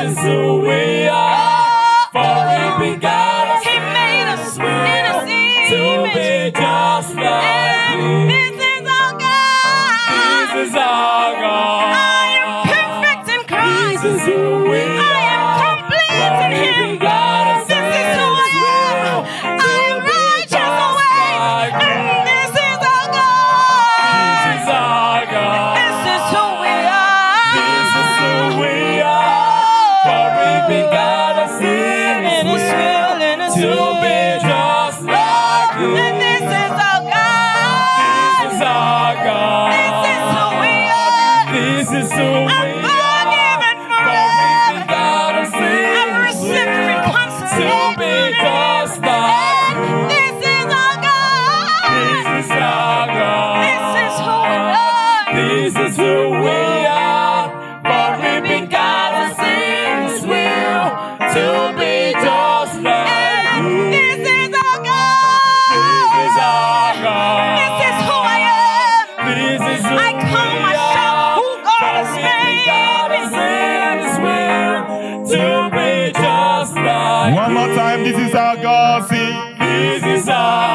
is who we are. For He begot us. He made us in His To image. be just like Him. This is our God. This is our God. I am perfect in Christ. This is who we are. I am complete in For He Him. begot us This is who I am. I am righteous away. This is our God. This is our God. This is who we are. This is who we are. For He begot us in His will to be just like Him. And this is our God. This is our God. This is who we are. This is who we I'm are. forgiven For He forever. begot us in I'm His received will to be just like Him. This is our God. This is our God. This is who we are. This is who we are. For He begot us in His will to be just like Him. This is our This is God. our God. This is who I am. This is who I call we myself are. who God For has He made begot me. us in His will to be just like One more time, this is our God. Sing. This is our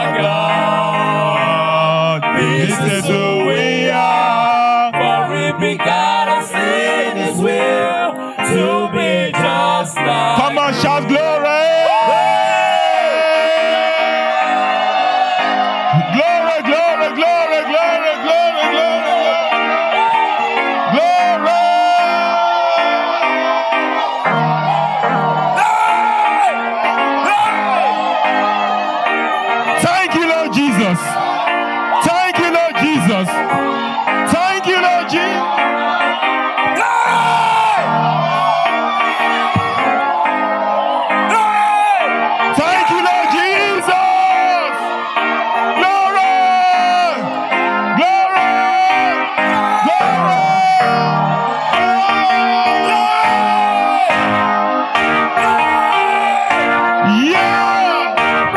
God. This is who we are. For He begot us in His will to be just like Come on, shout glory. Glory, glory, glory, glory, glory, glory, glory. Thank you, Lord Jesus. Thank you, Lord Jesus. Thank you, Lord Jesus. Thank you, Lord Jesus. Glory. Glory. Glory. Yeah.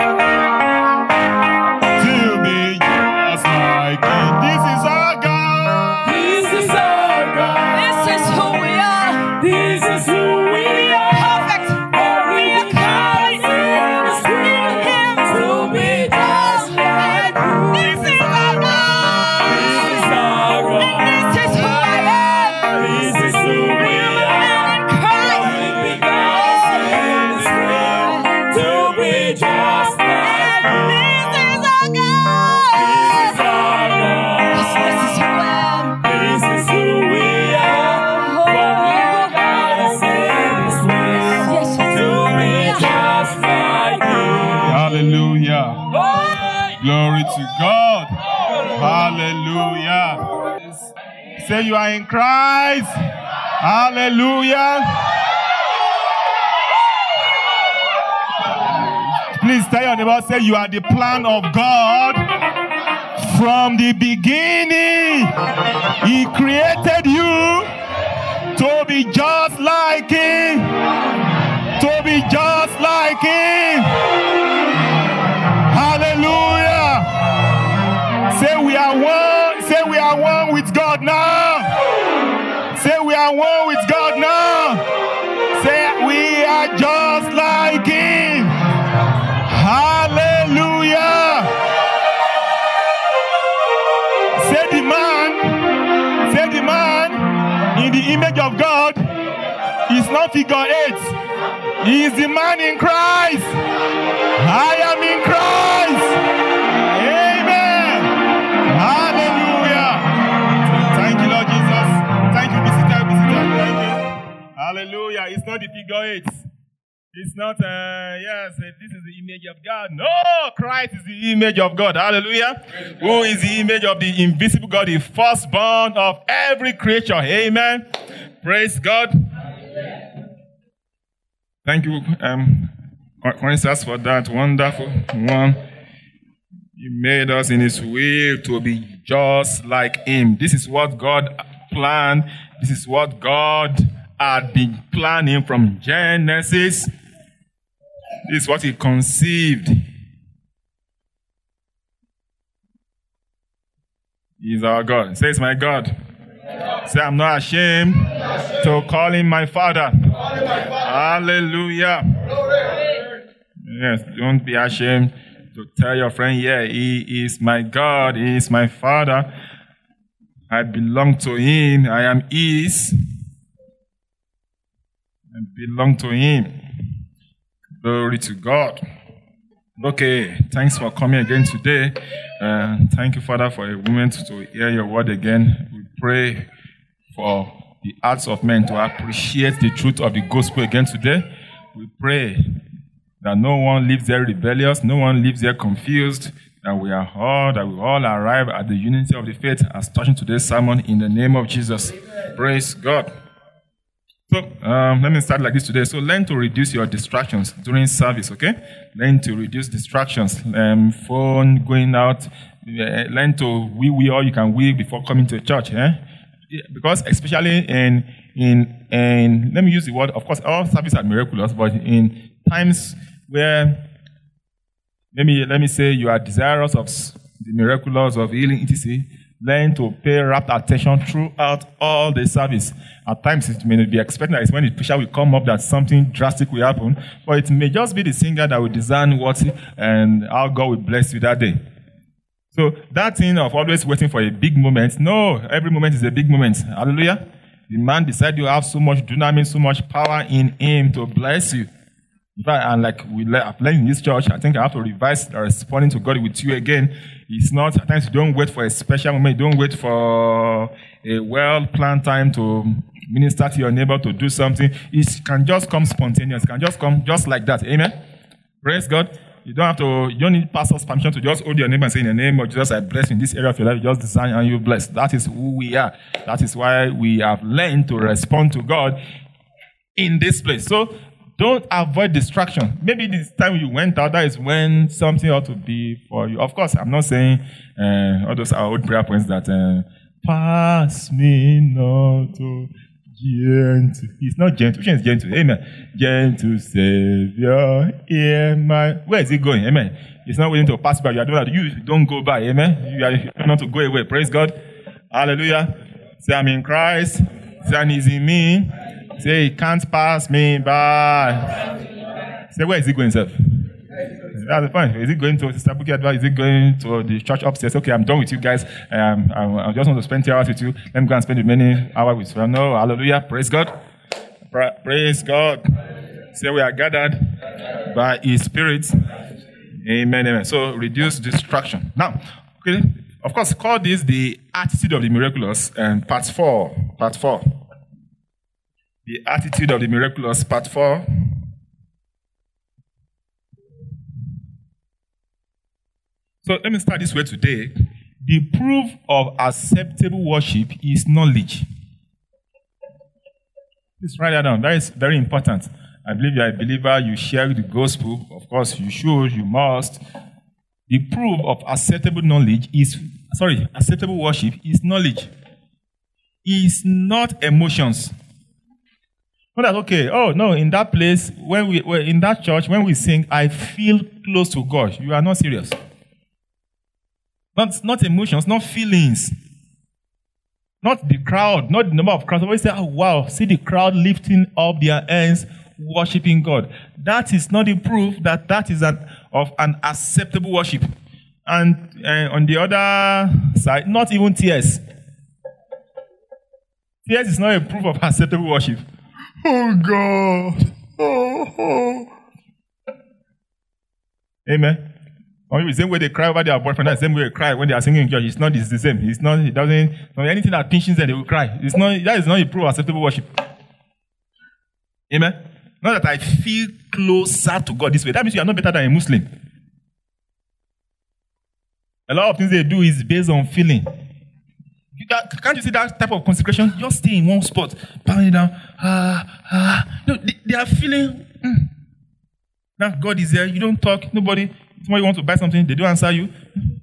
To be just like Him. This is our God. This is our God. This is who we are. This is who we We are. are perfect. For We He are begot us complete in His in will Him. to be just like Him. This is our God. This is our God. And this is who I am. This is who we are. In Christ. For He begot us in His will to be just like Him. This is our This is God. our God. This is who I am. This is who we are. For He begot us in His will Yes, to be just like Him. Hallelujah. Glory to God. Hallelujah. Say you are in Christ. Hallelujah. Please tell your neighbor, say you are the plan of God from the beginning. He created you to be just like Him. To be just like Him. Hallelujah. Say we are one. Say we are one with God now. Say we are one with God now. Say we are just like Him. Hallelujah. Say the man in the image of God is not figure 8. He is the man in Christ. I am in Christ. Amen. Hallelujah. Thank you, Lord Jesus. Thank you, visitor. Thank you. Hallelujah. It's not the figure 8. It's not, this is the image of God. No, Christ is the image of God. Hallelujah. Who is the image of the invisible God, the firstborn of every creature. Amen. Praise God. Thank you, Corinthians, for that wonderful one. He made us in His will to be just like Him. This is what God planned. This is what God had been planning from Genesis. This is what He conceived. He is our God. Say, it's my God. Say, I'm not ashamed to call Him my Father. Hallelujah. Yes, don't be ashamed to tell your friend, yeah, he is my God, he is my Father. I belong to him, I am his. I belong to him. Glory to God. Okay, thanks for coming again today. Thank you, Father, for a moment to hear your word again. We pray for the hearts of men to appreciate the truth of the gospel again today. We pray that no one lives there rebellious, no one lives there confused, that we all arrive at the unity of the faith as touching today's sermon in the name of Jesus. Amen. Praise God. So, let me start like this today. So, learn to reduce your distractions during service, okay? Learn to reduce distractions. Phone, going out. Learn to wee all you can wee before coming to church, eh? Because especially in let me use the word, of course, all services are miraculous, but in times where, let me say you are desirous of the miraculous of healing, etc., learn to pay rapt attention throughout all the service. At times, it may be expected that it's when the preacher will come up that something drastic will happen, but it may just be the singer that will discern what and how God will bless you that day. So that thing of always waiting for a big moment, no, every moment is a big moment. Hallelujah. The man decided you have so much dynamic, so much power in him to bless you. In fact, and like I've learned in this church, I think I have to revise responding to God with you again. It's not, at times you don't wait for a special moment, you don't wait for a well-planned time to minister to your neighbor to do something. It can just come spontaneous, it can just come just like that. Amen? Praise God. You don't need pastor's permission to just hold your neighbor and say, in the name of Jesus, I bless you in this area of your life. You just design and you bless. That is who we are. That is why we have learned to respond to God in this place. So, don't avoid distraction. Maybe this time you went out, that is when something ought to be for you. Of course, I'm not saying all those are old prayer points that pass me not to gentle. It's not gentle. Which one is gentle? Amen. Gentle Savior, hear my. Where is it going? Amen. It's not waiting to pass by. You don't go by. Amen. You are not to go away. Praise God. Hallelujah. Say, I'm in Christ. Say, He's in me. Say, he can't pass me by. Say, where is he going, sir? That's the point. Is he going to Sister Buki Adva? Is he going to the church upstairs? Okay, I'm done with you guys. I just want to spend 2 hours with you. Let me go and spend the many hours with you. No, hallelujah. Praise God. Praise God. Say, we are gathered by His Spirit. Amen, amen. So, reduce distraction. Now, okay, of course, call this the attitude of the miraculous, part 4. Part 4. The attitude of the miraculous, part 4. So let me start this way today. The proof of acceptable worship is knowledge. Please write that down. That is very important. I believe you are a believer, you share the gospel. Of course, you should, you must. The proof of acceptable worship is knowledge. It's not emotions. Not that, okay, oh no, in that place, in that church, when we sing, I feel close to God. You are not serious. Not emotions, not feelings. Not the crowd, not the number of crowds. Always say, oh wow, see the crowd lifting up their hands, worshiping God. That is not the proof that is of an acceptable worship. And on the other side, not even tears. Tears is not a proof of acceptable worship. Oh God. Oh. Amen. Or the same way they cry over their boyfriend, that's the same way they cry when they are singing in church. It's the same. It doesn't, anything that pinches them, they will cry. That is not a proof of acceptable worship. Amen. Not that I feel closer to God this way. That means you are not better than a Muslim. A lot of things they do is based on feeling. Can't you see that type of consecration? Just stay in one spot, bowing down. No, they are feeling. Now God is there. You don't talk. Nobody. Somebody wants to buy something. They don't answer you.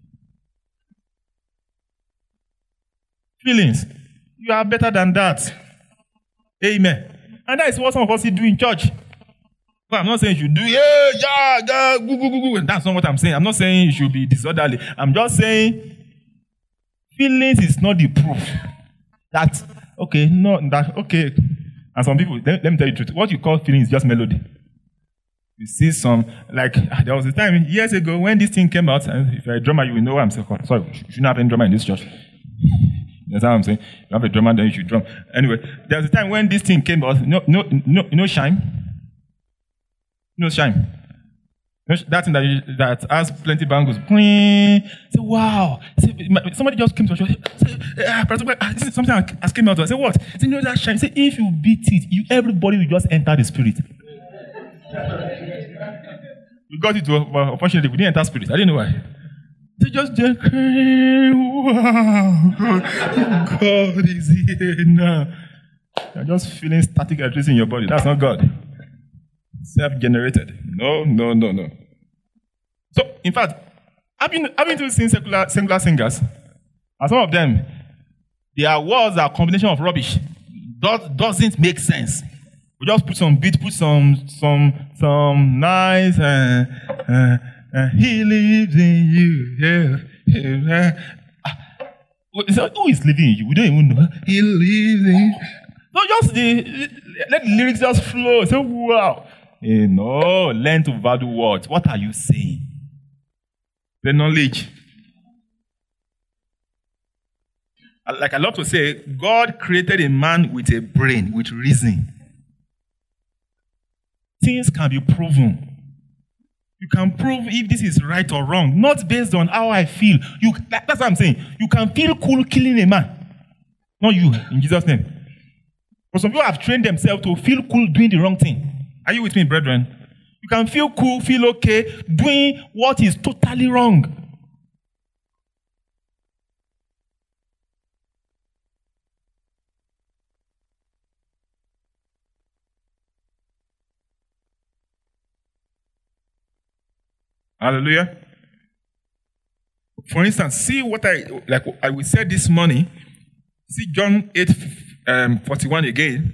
Feelings. You are better than that. Amen. And that is what some of us do in church. But I'm not saying you should do, That's not what I'm saying. I'm not saying you should be disorderly. I'm just saying feelings is not the proof that, And some people, let me tell you the truth, what you call feeling is just melody. You see some, like, there was a time years ago when this thing came out, and if you're a drummer, you will know what I'm saying. Sorry, you shouldn't have any drummer in this church. That's what I'm saying. You have a drummer, then you should drum. Anyway, there was a time when this thing came out, no shine. No shine. That thing that has plenty of bangles. Say, wow. Somebody just came to us. Say, something has came out. I said, what? Say, no, that shine. Say, if you beat it, everybody will just enter the spirit. We got it, but unfortunately, we didn't enter spirit. I didn't know why. They just wow, God is here now. You're just feeling static electricity in your body. That's not God. Self-generated. No. So, in fact, I've been to sing secular singers, and some of them, their words are a combination of rubbish. Doesn't make sense. We just put some beat, put some nice, he lives in you. Yeah. Who is living in you? We don't even know. He lives in you. So just let the lyrics just flow. Say, wow. No, learn to value words. What are you saying? The knowledge. Like I love to say, God created a man with a brain, with reason. Things can be proven. You can prove if this is right or wrong, not based on how I feel. That's what I'm saying. You can feel cool killing a man. Not you, in Jesus' name. But some people have trained themselves to feel cool doing the wrong thing. Are you with me, brethren? You can feel cool, feel okay, doing what is totally wrong. Hallelujah. For instance, see what I will say this morning. See John 8:41 again.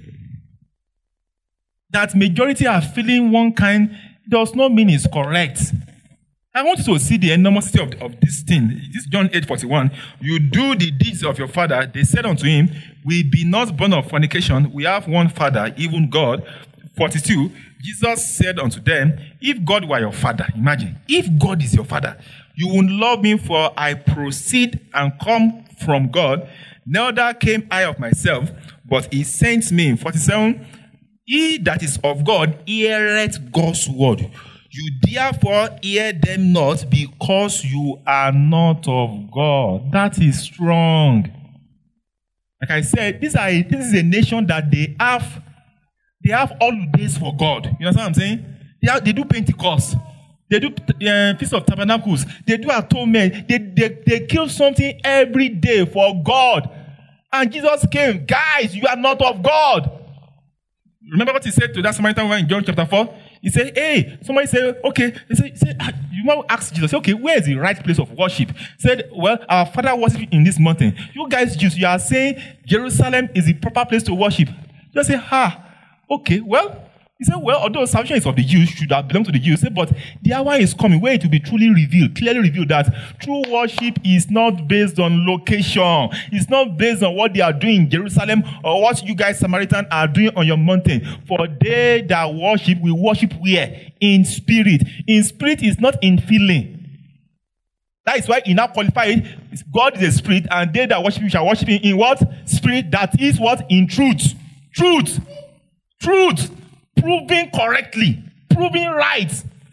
That majority are feeling one kind does not mean it's correct. I want you to see the enormity of this thing. This John 8:41. You do the deeds of your father. They said unto him, we be not born of fornication. We have one Father, even God. 42. Jesus said unto them, if God were your father, imagine, if God is your father, you would love me, for I proceed and come from God. Neither came I of myself, but he sent me. 47. He that is of God heareth God's word. You therefore hear them not, because you are not of God. That is strong. Like I said, this is a nation that they have holidays for God. You understand what I'm saying? They do Pentecost. They do Feast of Tabernacles. They do atonement. They kill something every day for God. And Jesus came. Guys, you are not of God. Remember what he said to that Samaritan woman in John chapter 4? He said, hey, somebody said, okay. He said you might ask Jesus, okay, where is the right place of worship? He said, well, our father worshipped in this mountain. You guys, Jews, you are saying Jerusalem is the proper place to worship. Just say, okay, well, he said, well, although salvation is of the Jews, should have belonged to the Jews, but the hour is coming where it will be truly revealed, clearly revealed that true worship is not based on location. It's not based on what they are doing in Jerusalem or what you guys Samaritans are doing on your mountain. For they that worship will worship where? In spirit. In spirit is not in feeling. That is why he now qualified, God is a spirit, and they that worship him shall worship him in what? Spirit. That is what? In truth. Truth. Proving correctly. Proving right.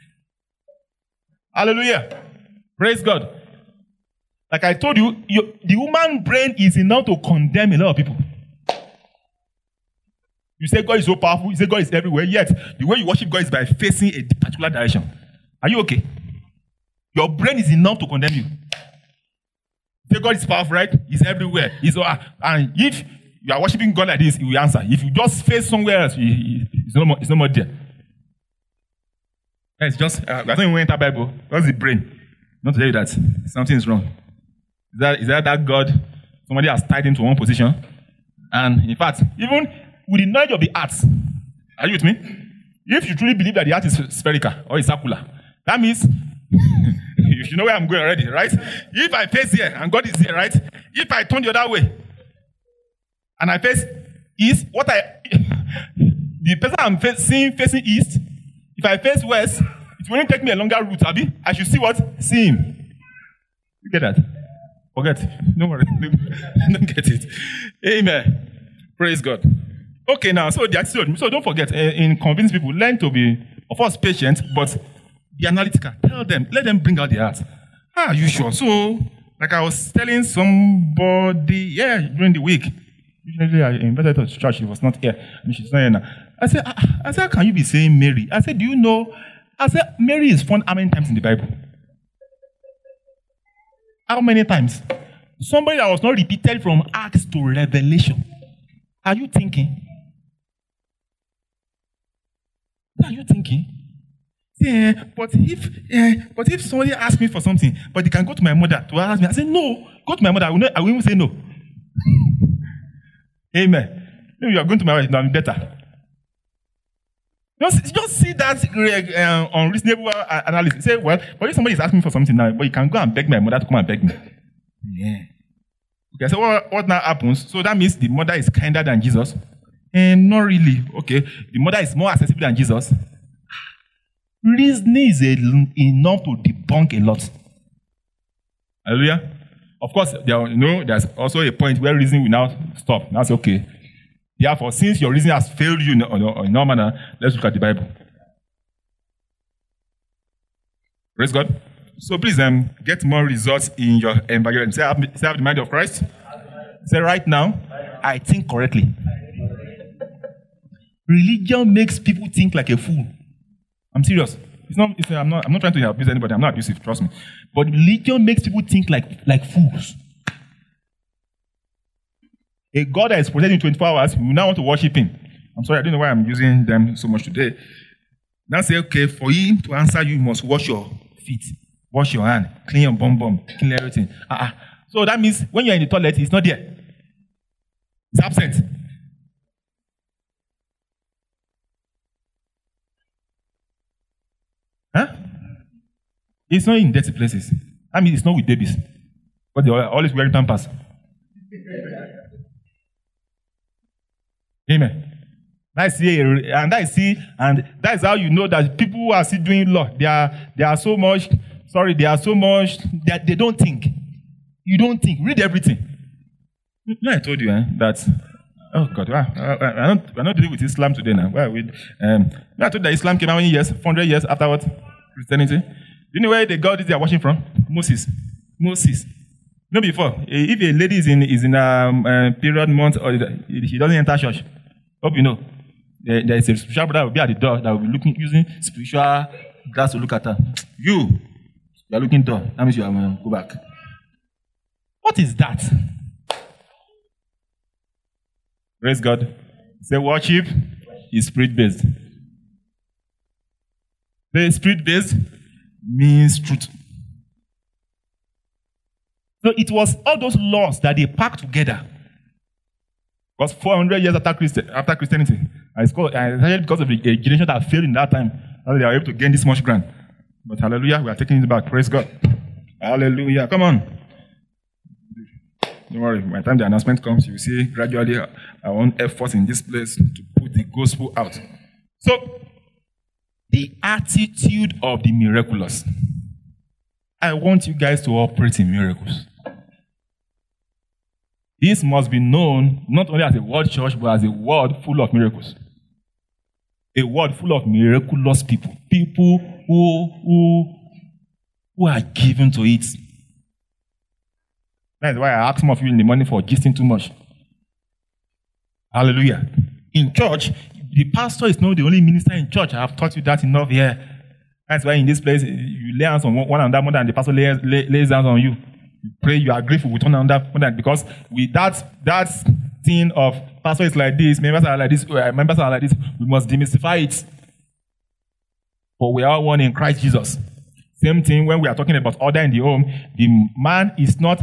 Hallelujah. Praise God. Like I told you, the human brain is enough to condemn a lot of people. You say God is so powerful. You say God is everywhere. Yet, the way you worship God is by facing a particular direction. Are you okay? Your brain is enough to condemn you. You say God is powerful, right? He's everywhere. And if you are worshiping God like this, he will answer. If you just face somewhere else, it's no more there. It's just, I don't even enter Bible. That's the brain. Not to tell you that something is wrong. Is that God, somebody has tied him to one position? And in fact, even with the knowledge of the arts, are you with me? If you truly believe that the art is spherical or is circular, that means you should know where I'm going already, right? If I face here and God is here, right? If I turn the other way, and I face east, The person I'm facing east, if I face west, it will only take me a longer route, Abi. I should see what? See him. You get that? Forget. Don't worry. Don't get it. Amen. Praise God. Okay, now, so the attitude. So don't forget, in convincing people, learn to be, of course, patient, but be analytical. Tell them, let them bring out their heart. Are you sure? So, like I was telling somebody, during the week, usually I invited her to church, she was not here, and she's not here now. I said, how can you be saying Mary? I said, do you know? I said, Mary is found how many times in the Bible? How many times? Somebody that was not repeated from Acts to Revelation. Are you thinking? Are you thinking? Yeah, but if somebody asks me for something, but they can go to my mother to ask me, I say no. Go to my mother. I will even say no. Amen. Maybe you are going to my wife, now I'm better. Just see that unreasonable analysis. Say, well, but if somebody is asking me for something now, but you can go and beg my mother to come and beg me. Yeah. Okay, so what now happens? So that means the mother is kinder than Jesus? Not really. Okay, the mother is more accessible than Jesus. Reasoning is enough to debunk a lot. Hallelujah. Of course, there's also a point where reasoning will now stop. That's okay. Therefore, since your reasoning has failed you in no manner, let's look at the Bible. Praise God. So please get more results in your environment. Say, have the mind of Christ. Say, right now, I think correctly. Religion makes people think like a fool. I'm serious. I'm not trying to abuse anybody. I'm not abusive, trust me. But religion makes people think like fools. A God that is protecting 24 hours, we now want to worship him. I'm sorry, I don't know why I'm using them so much today. Now say, okay, for him to answer you, you must wash your feet, wash your hand, clean your bum, clean everything. So that means when you're in the toilet, he's not there. He's absent. Huh? It's not in dirty places. I mean, it's not with babies. But they're always wearing pampers. Amen. And that's how you know that people who are still doing law, they are so much, they don't think. You don't think. Read everything. You know, I told you that, oh God, we're not dealing with Islam today now. I told you that Islam came how many years? 400 years after what? Christianity. Do you know where the God is they are watching from? Moses. No, before. If a lady is in a period month or she doesn't enter church, hope you know. There is a spiritual brother will be at the door that will be using spiritual glass to look at her. You are looking door. That means you are go back. What is that? Praise God. Say worship is spirit-based. The spirit-based means truth. So it was all those laws that they packed together. Because 400 years after Christianity, it's because of a generation that failed in that time, that they are able to gain this much ground. But hallelujah, we are taking it back. Praise God. Hallelujah. Come on. Don't worry. By the time the announcement comes, you will see gradually our own efforts in this place to put the gospel out. So, the attitude of the miraculous. I want you guys to operate in miracles. This must be known not only as a word church, but as a word full of miracles. A word full of miraculous people. People who are given to it. That's why I ask some of you in the morning for gisting too much. Hallelujah. In church, the pastor is not the only minister in church. I have taught you that enough here. That's why in this place, you lay hands on one another more than the pastor lays hands on you. You pray, you are grateful with one another more than, because with that thing of pastor is like this, members are like this, we must demystify it. But we are one in Christ Jesus. Same thing when we are talking about order in the home. The man is not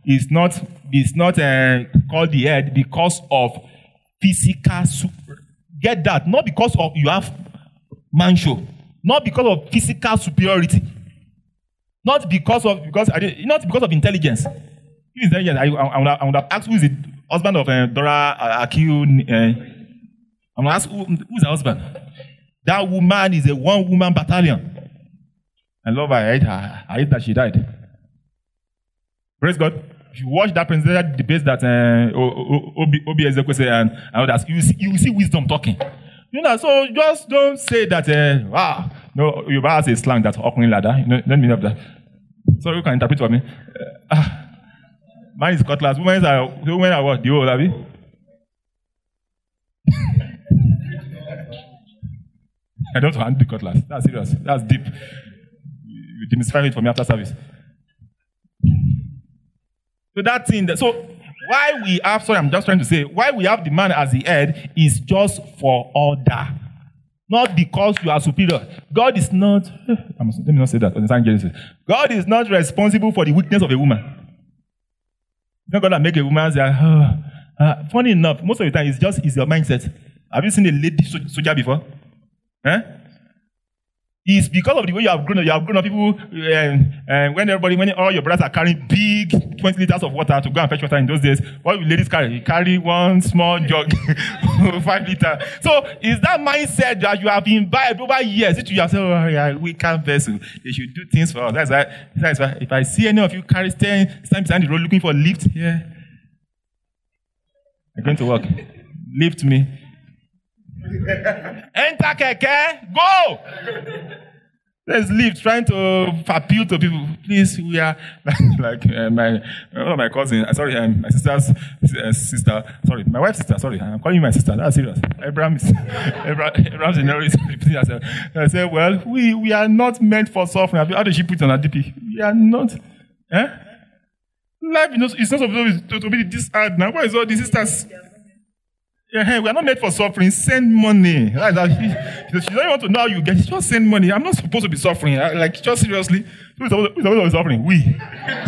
called the head because of physical. Get that? Not because of you have man show. Not because of physical superiority. Not because of intelligence. If intelligence, I would have asked who is the husband of Dora Akiu. I'm going to ask, who's her husband? That woman is a one-woman battalion. I love her. I hate that she died. Praise God. If you watch that presidential debate that Obi Ezekwesili and others, you see wisdom talking. You know, so just don't say that, no, you have a slang that's opening ladder. You know, let me know that. So you can interpret for me. Mine is cutlass. Women are what? The old, have you? I don't want the cutlass. That's serious. That's deep. You demystify it for me after service. So that thing, so why we have, sorry, I'm just trying to say, why we have the man as the head is just for order. Not because you are superior. God is not, let me not say that. God is not responsible for the weakness of a woman. He's not going to make a woman say, funny enough, most of the time, it's your mindset. Have you seen a lady soldier before? It's because of the way you have grown up. People, when all your brothers are carrying big 20 liters of water to go and fetch water in those days, what will ladies carry? You carry one small jug, 5 liters. So it's that mindset that you have imbibed over years. It you have said, oh, yeah, we can't vessel. They should do things for us. That's why if I see any of you stand behind the road looking for a lift, yeah, I'm going to work. Lift me. Enter keke, go! Let's leave, trying to appeal to people. Please, we are like one of my cousins. Sorry, my sister's sister. Sorry, my wife's sister. Sorry, I'm calling you my sister. That's serious. Abraham's generally repeating herself. I said, well, we are not meant for suffering. How did she put it on her DP? We are not. Life is not supposed to be this hard now. Why is all the sisters? Yeah, we are not made for suffering. Send money. She don't want to know how you get it. Just send money. I'm not supposed to be suffering. Like, just seriously. Who's supposed to be suffering? We.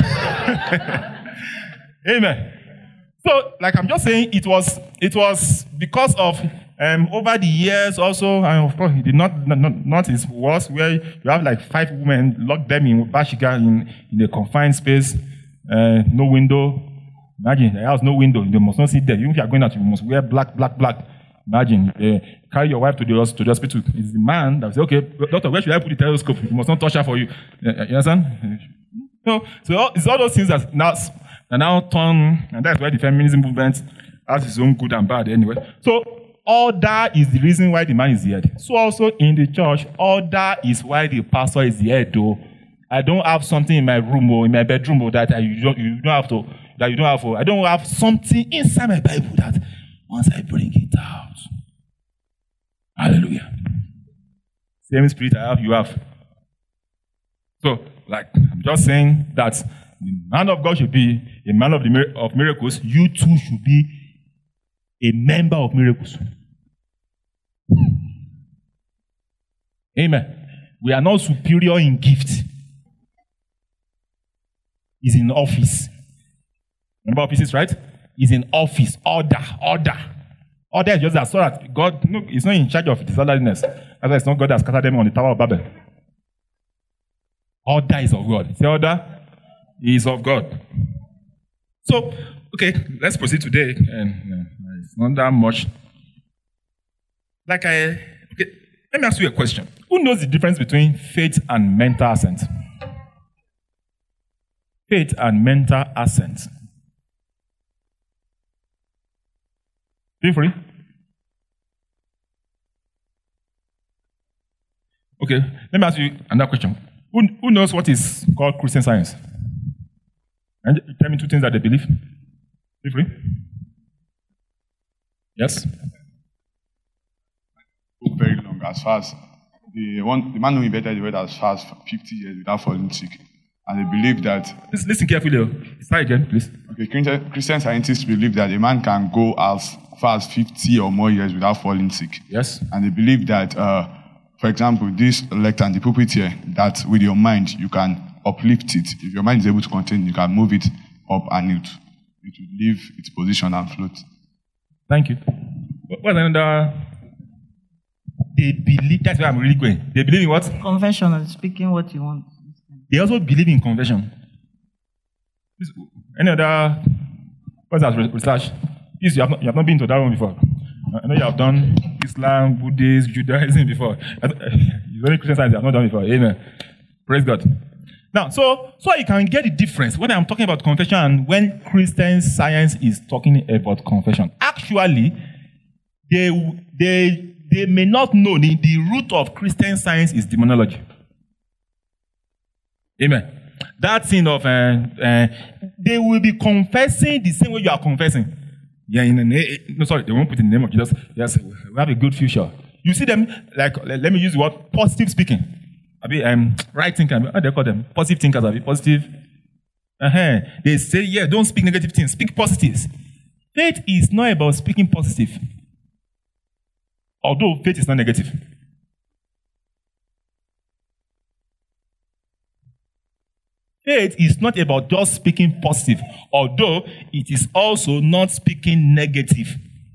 Amen. So, like I'm just saying, it was because of over the years also, and of course, it did not is worse, where you have like 5 women, lock them in Bashiga in a confined space, no window. Imagine, the house, no window. You must not sit there. Even if you are going out, you must wear black. Imagine, carry your wife to the hospital. It's the man that will say, okay, doctor, where should I put the telescope? You must not touch her for you. You understand? So it's all those things that now turn, and that's why the feminism movement has its own good and bad anyway. So order is the reason why the man is the head. So also in the church, order is why the pastor is the head, though. I don't have something in my room or in my bedroom or that you don't have to. That you don't have. I don't have something inside my Bible that once I bring it out. Hallelujah. Same spirit I have, you have. So, like, I'm just saying that the man of God should be a man of miracles. You too should be a member of miracles. Amen. We are not superior in gift. He's in office. Remember offices, right? He's in office. Order. Order is just that so that God is not in charge of disorderliness. That's why it's not God that scattered them on the Tower of Babel. Order is of God. The order is of God. So, okay, let's proceed today. And it's not that much. Okay, let me ask you a question. Who knows the difference between faith and mental assent? Faith and mental assent. Feel free. Okay, let me ask you another question. Who knows what is called Christian Science? And tell me 2 things that they believe. Feel free. Yes? Very long, as far as the man who invented the word as far as 50 years without falling sick. And they believe that... Listen carefully. Start again, please. Okay, Christian scientists believe that a man can go as far as 50 or more years without falling sick. Yes. And they believe that, for example, this lectern, the pulpit here, that with your mind, you can uplift it. If your mind is able to contain it, you can move it up and it will leave its position and float. Thank you. What's another... They believe... That's where I'm really going. They believe in what? Conventional, speaking what you want. They also believe in conversion. Any other... What's that research? Please, you have not been to that one before. I know you have done Islam, Buddhism, Judaism before. It's only Christian science I've not done before. Amen. Praise God. Now, so you can get the difference when I'm talking about confession and when Christian science is talking about confession. Actually, they may not know the root of Christian science is demonology. Amen. That thing of they will be confessing the same way you are confessing. Yeah, they won't put in the name of Jesus. Yes, we have a good future. You see them like let me use the word positive speaking. Right thinking. How do they call them? Positive thinkers. Positive. They say, yeah, don't speak negative things. Speak positives. Faith is not about speaking positive. Although faith is not negative. Faith is not about just speaking positive, although it is also not speaking negative.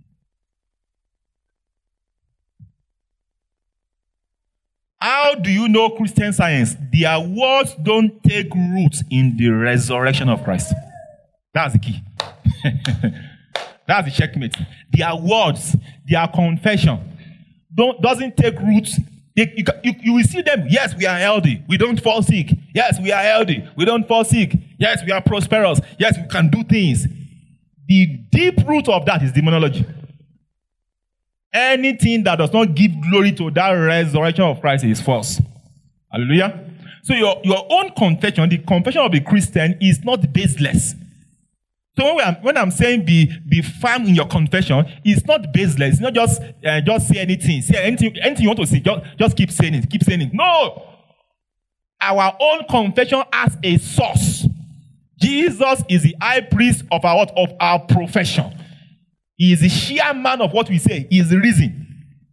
How do you know Christian science? Their words don't take root in the resurrection of Christ. That's the key. That's the checkmate. Their words, their confession doesn't take root. You will see them. Yes, we are healthy. We don't fall sick. Yes, we are healthy. We don't fall sick. Yes, we are prosperous. Yes, we can do things. The deep root of that is demonology. Anything that does not give glory to that resurrection of Christ is false. Hallelujah. So your own confession, the confession of a Christian, is not baseless. So when I'm saying be firm in your confession, it's not baseless. It's not just say anything. Say anything you want to say. Just keep saying it. Keep saying it. No. Our own confession has a source. Jesus is the high priest of our profession. He is the sheer man of what we say. He is the reason.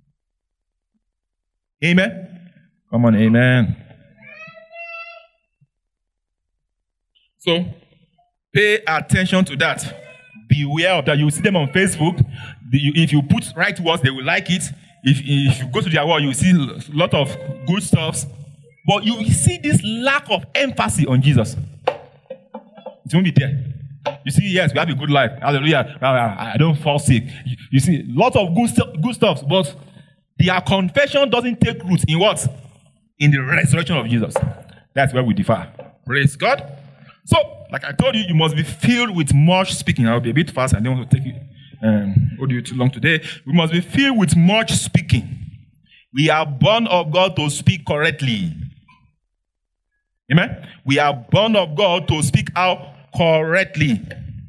Amen. Come on, amen. So, pay attention to that. Beware of that. You see them on Facebook. If you put right words, they will like it. If you go to their wall, you see a lot of good stuff. But you see this lack of emphasis on Jesus. It won't be there. You see, yes, we have a good life. Hallelujah. I don't fall sick. You see, lots of good stuff. But their confession doesn't take root in what? In the resurrection of Jesus. That's where we differ. Praise God. So, like I told you, you must be filled with much speaking. I'll be a bit fast. I don't want to take it, hold you too long today. We must be filled with much speaking. We are born of God to speak correctly. Amen? We are born of God to speak out correctly.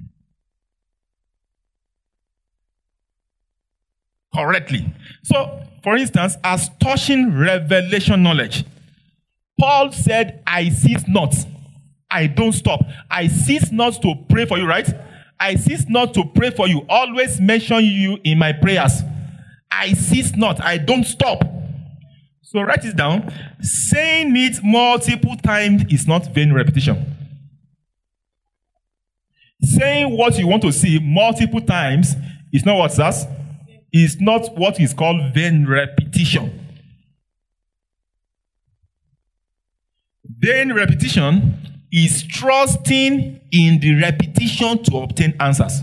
Correctly. So, for instance, as touching revelation knowledge, Paul said, I cease not. I don't stop. I cease not to pray for you, right? I cease not to pray for you. Always mention you in my prayers. I cease not. I don't stop. So write it down. Saying it multiple times is not vain repetition. Saying what you want to see multiple times is not what that? Is not what is called vain repetition. Vain repetition is trusting in the repetition to obtain answers.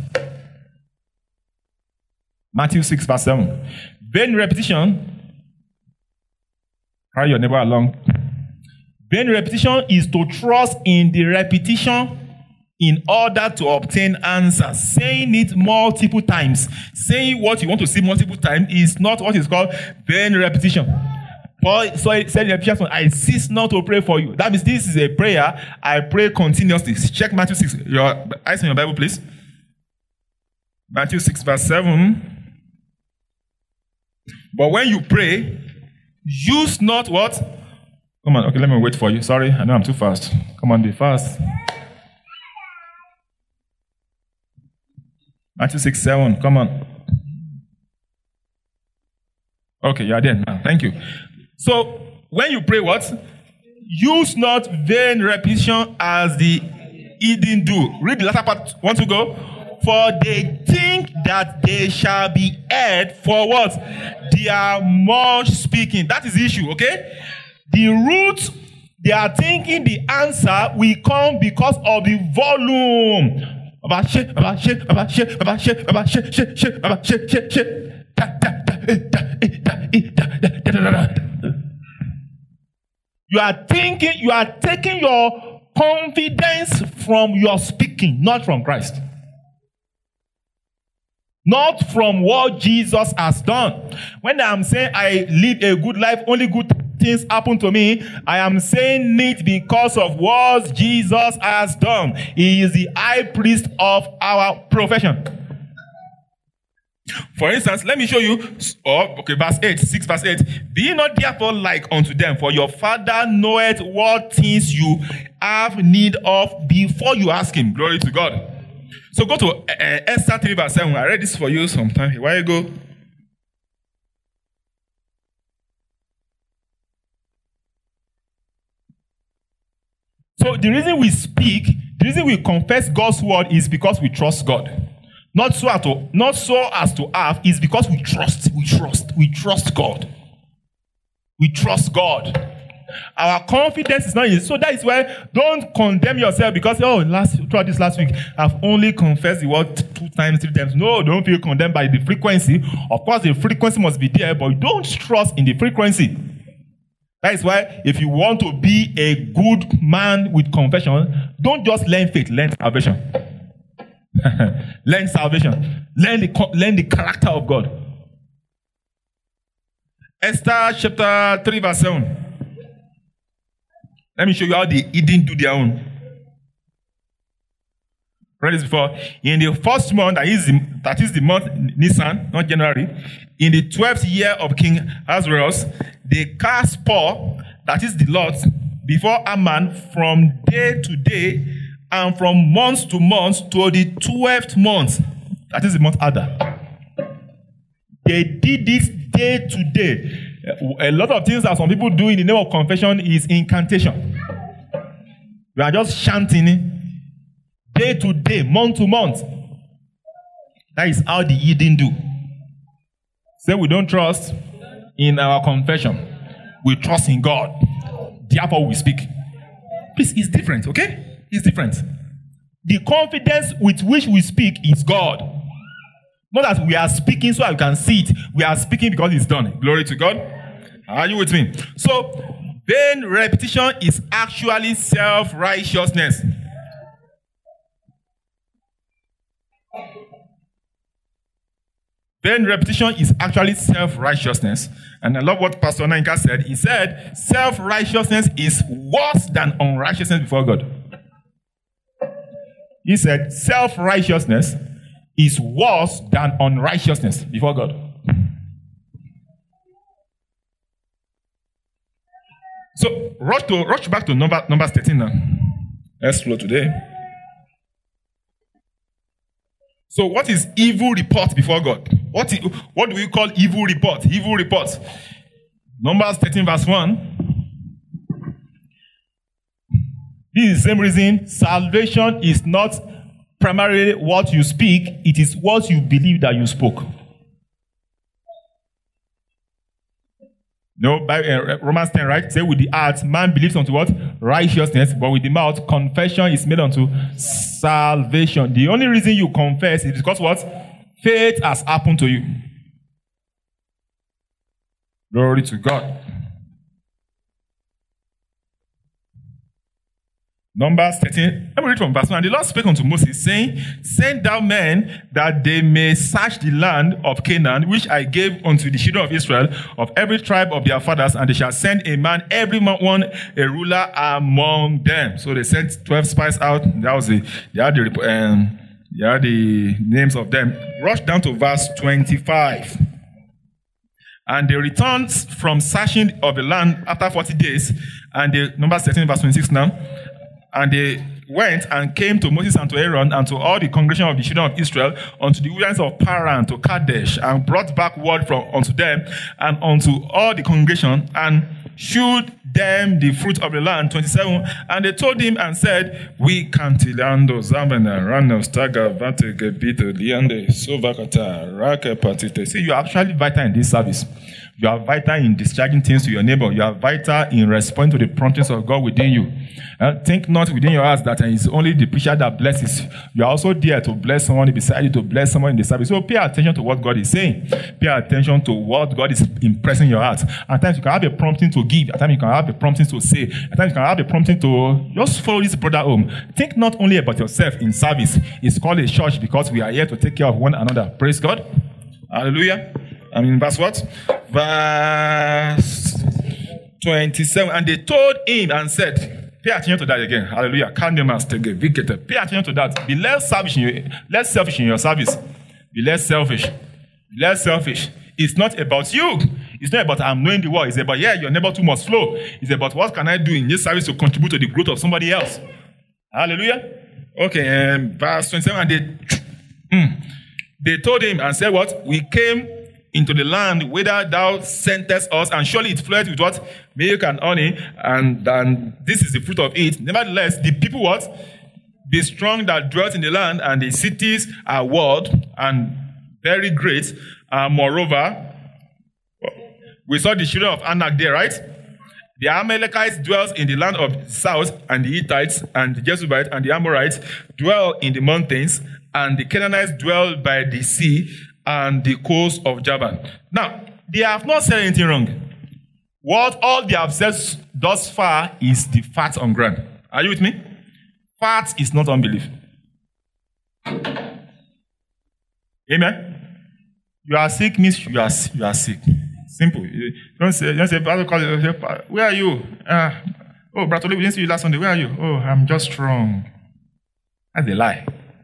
Matthew 6 verse 7. Vain repetition, carry your neighbor along. Vain repetition is to trust in the repetition in order to obtain answers. Saying it multiple times, saying what you want to see multiple times is not what is called vain repetition. Paul said in Ephesians 1, I cease not to pray for you. That means this is a prayer. I pray continuously. Check Matthew 6. Your eyes on your Bible, please. Matthew 6 verse 7. But when you pray, use not what? Come on, okay, let me wait for you. Sorry, I know I'm too fast. Come on, be fast. Matthew 6, 7. Come on. Okay, you are there now. Thank you. So, when you pray what? Use not vain repetition as the heathen do. Read the latter part. Want to go? For they think that they shall be heard for what? Their much speaking. That is the issue, okay? The root, they are thinking the answer will come because of the volume. You are thinking, you are taking your confidence from your speaking, not from Christ. Not from what Jesus has done. When I'm saying I live a good life, only good things happen to me, I am saying it because of what Jesus has done. He is the high priest of our profession. For instance, let me show you, verse 8, 6 verse 8. Be not therefore like unto them, for your Father knoweth what things you have need of before you ask him. Glory to God. So go to Esther 3 verse 7. I read this for you sometime a while ago. So the reason we speak, the reason we confess God's word is because we trust God. Not so as to have, is because we trust God. We trust God. Our confidence is not in it. So that is why don't condemn yourself because, throughout this last week, I've only confessed the word 2 times, 3 times. No, don't feel condemned by the frequency. Of course, the frequency must be there, but don't trust in the frequency. That is why if you want to be a good man with confession, don't just learn faith, learn salvation. Learn salvation. Learn the character of God. Esther chapter 3 verse 7. Let me show you how they didn't do their own. Read this before. In the first month, that is the month Nisan, not January, in the 12th year of King Ahasuerus, they cast Paul, that is the Lord, before Haman from day to day and from month to month to the 12th month. That is the month Adar. They did this day to day. A lot of things that some people do in the name of confession is incantation. We are just chanting day to day, month to month. That is how the heathen do. Say we don't trust in our confession. We trust in God. Therefore we speak. Please, it's different, okay? It's different. The confidence with which we speak is God. Not that we are speaking so I can see it. We are speaking because it's done. Glory to God. Are you with me? So, vain repetition is actually self-righteousness. Vain repetition is actually self-righteousness. And I love what Pastor Nanka said. He said, self-righteousness is worse than unrighteousness before God. He said, self-righteousness is worse than unrighteousness before God. So, rush back to Numbers 13 now. Let's flow today. So, what is evil report before God? What do we call evil report? Evil report. Numbers 13 verse 1. This is the same reason salvation is not primarily what you speak, it is what you believe that you spoke. No, Romans 10, right? Say with the heart, man believes unto what? Righteousness, but with the mouth, confession is made unto salvation. The only reason you confess is because what? Faith has happened to you. Glory to God. Numbers 13. Let me read from verse 1. The Lord spake unto Moses, saying, send thou men that they may search the land of Canaan, which I gave unto the children of Israel, of every tribe of their fathers, and they shall send a man, every one a ruler among them. So they sent 12 spies out. That was they had the names of them. Rush down to verse 25. And they returned from searching of the land after 40 days. And they, Numbers 13 verse 26 now. And they went and came to Moses and to Aaron and to all the congregation of the children of Israel unto the wilderness of Paran, to Kadesh, and brought back word unto them and unto all the congregation, and shewed them the fruit of the land. 27. And they told him and said, we cantilando zamana ranos taga vate gebito liande sovakata rake patite. See, you are actually vital in this service. You are vital in discharging things to your neighbor. You are vital in responding to the promptings of God within you. Think not within your hearts that it's only the preacher that blesses. You are also there to bless someone beside you, to bless someone in the service. So pay attention to what God is saying. Pay attention to what God is impressing your heart. At times you can have a prompting to give. At times you can have a prompting to say. At times you can have a prompting to just follow this brother home. Think not only about yourself in service. It's called a church because we are here to take care of one another. Praise God. Hallelujah. I mean, verse what? Verse 27. And they told him and said, pay attention to that again. Hallelujah. Pay attention to that. Be less selfish in your service. Be less selfish. Be less selfish. It's not about you. It's not about I'm knowing the word. It's about, your neighbor too must flow. It's about what can I do in this service to contribute to the growth of somebody else. Hallelujah. Okay, verse 27. And they told him and said what? We came into the land whither thou sentest us, and surely it flowed with what? Milk and honey, and this is the fruit of it. Nevertheless, the people what? Be strong that dwelt in the land, and the cities are walled and very great. Moreover, we saw the children of Anak there, right? The Amalekites dwell in the land of south, and the Hittites, and the Jebusites, and the Amorites dwell in the mountains, and the Canaanites dwell by the sea, and the coast of Javan. Now, they have not said anything wrong. What all they have said thus far is the facts on ground. Are you with me? Facts is not unbelief. Amen? You are sick means you are sick. Simple. You don't say, where are you? Oh, Brother, we didn't see you last Sunday. Where are you? Oh, I'm just strong. That's a lie.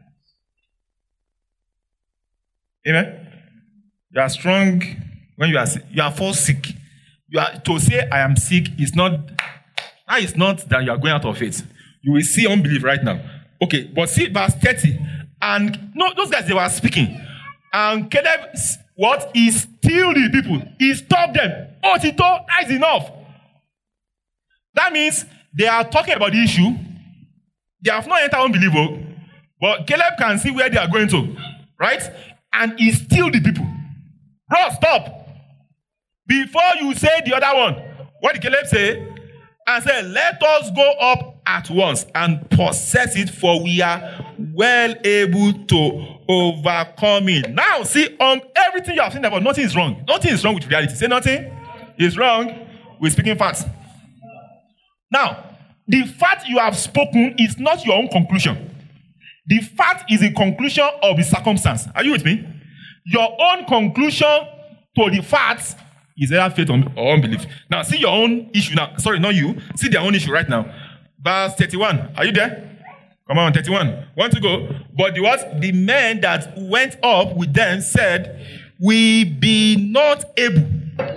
Amen? You are strong when you are sick. You are fall sick. You are to say I am sick is not that you are going out of faith. You will see unbelief right now. Okay, but see verse 30. And no, those guys, they were speaking. And Caleb, what? He stilled the people. He stopped them. Oh, Tito, that is enough. That means they are talking about the issue. They have not entered unbelief, but Caleb can see where they are going to. Right? And he stilled the people. Bro, stop. Before you say the other one, what did Caleb say? And said, let us go up at once and possess it, for we are well able to overcome it. Now, see, on everything you have seen about, nothing is wrong. Nothing is wrong with reality. Say nothing is wrong with speaking facts. Now, the fact you have spoken is not your own conclusion. The fact is a conclusion of the circumstance. Are you with me? Your own conclusion to the facts is either faith or unbelief. Now, see your own issue now. Sorry, not you. See their own issue right now. Verse 31. Are you there? Come on, 31. Want to go? But the men that went up with them said, we be not able.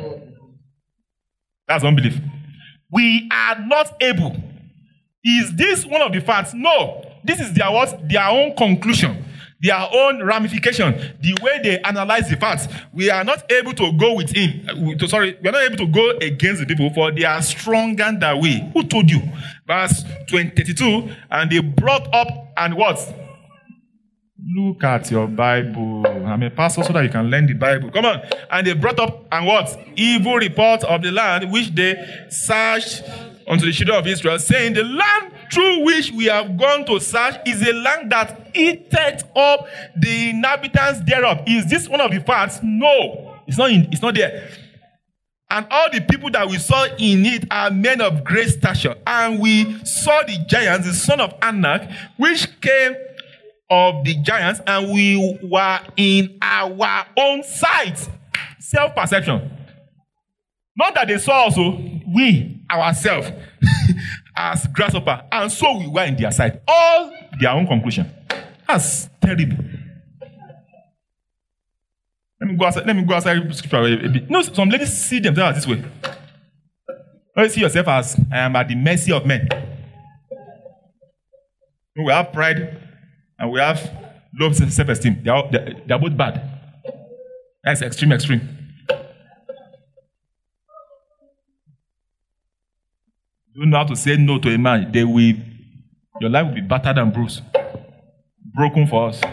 That's unbelief. We are not able. Is this one of the facts? No. This is their what? Their own conclusion. Their own ramification. The way they analyze the facts. We are not able to go with him. We are not able to go against the people, for they are stronger than we. Who told you? Verse 32. And they brought up and what? Look at your Bible. I'm a pastor so that you can learn the Bible. Come on. And they brought up and what? Evil report of the land which they searched unto the children of Israel, saying, the land through which we have gone to search is a land that eateth up the inhabitants thereof. Is this one of the facts? No. It's not there. And all the people that we saw in it are men of great stature. And we saw the giants, the son of Anak, which came of the giants, and we were in our own sight. Self-perception. Not that they saw also, we ourselves as grasshopper, and so we were in their sight. All their own conclusion. That's terrible. Let me go outside scripture a bit. No, some ladies see themselves this way. You see yourself as I am at the mercy of men. We have pride and we have low self-esteem. They are both bad. That's extreme. You know how to say no to a man. Your life will be battered and bruised. Broken for us.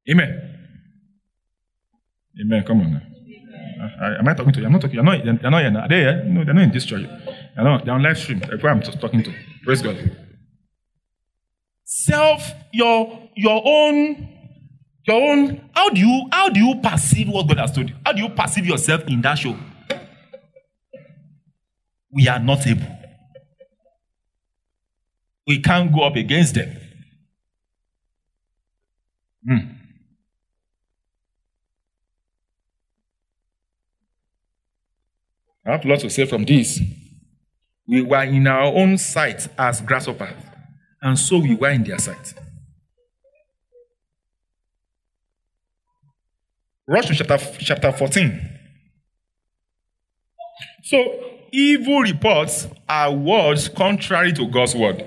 Amen. Amen. Come on now. Am I talking to you? I'm not talking. You're not here now. Are they here? No, they're not in this church. They're on live stream. That's who I'm just talking to. Praise God. Your own. How do you perceive what God has told you? How do you perceive yourself in that show? We are not able. We can't go up against them. I have lots to say from this. We were in our own sight as grasshoppers, and so we were in their sight. Rush to chapter 14. So, evil reports are words contrary to God's word.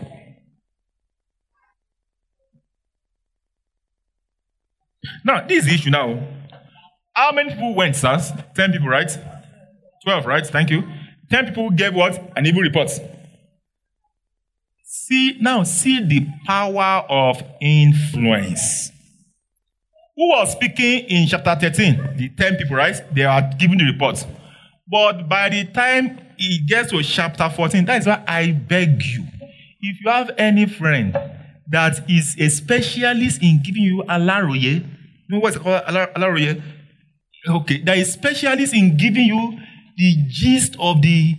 Now, this is the issue now. How many people went, sirs? 10 people, right? 12, right? Thank you. 10 people gave what? An evil report. See the power of influence. Who was speaking in chapter 13? The 10 people, right? They are giving the report. But by the time it gets to chapter 14, that is why I beg you, if you have any friend that is a specialist in giving you alaroye, you know what's it called? Alaroye? Okay, that is specialist in giving you the gist of the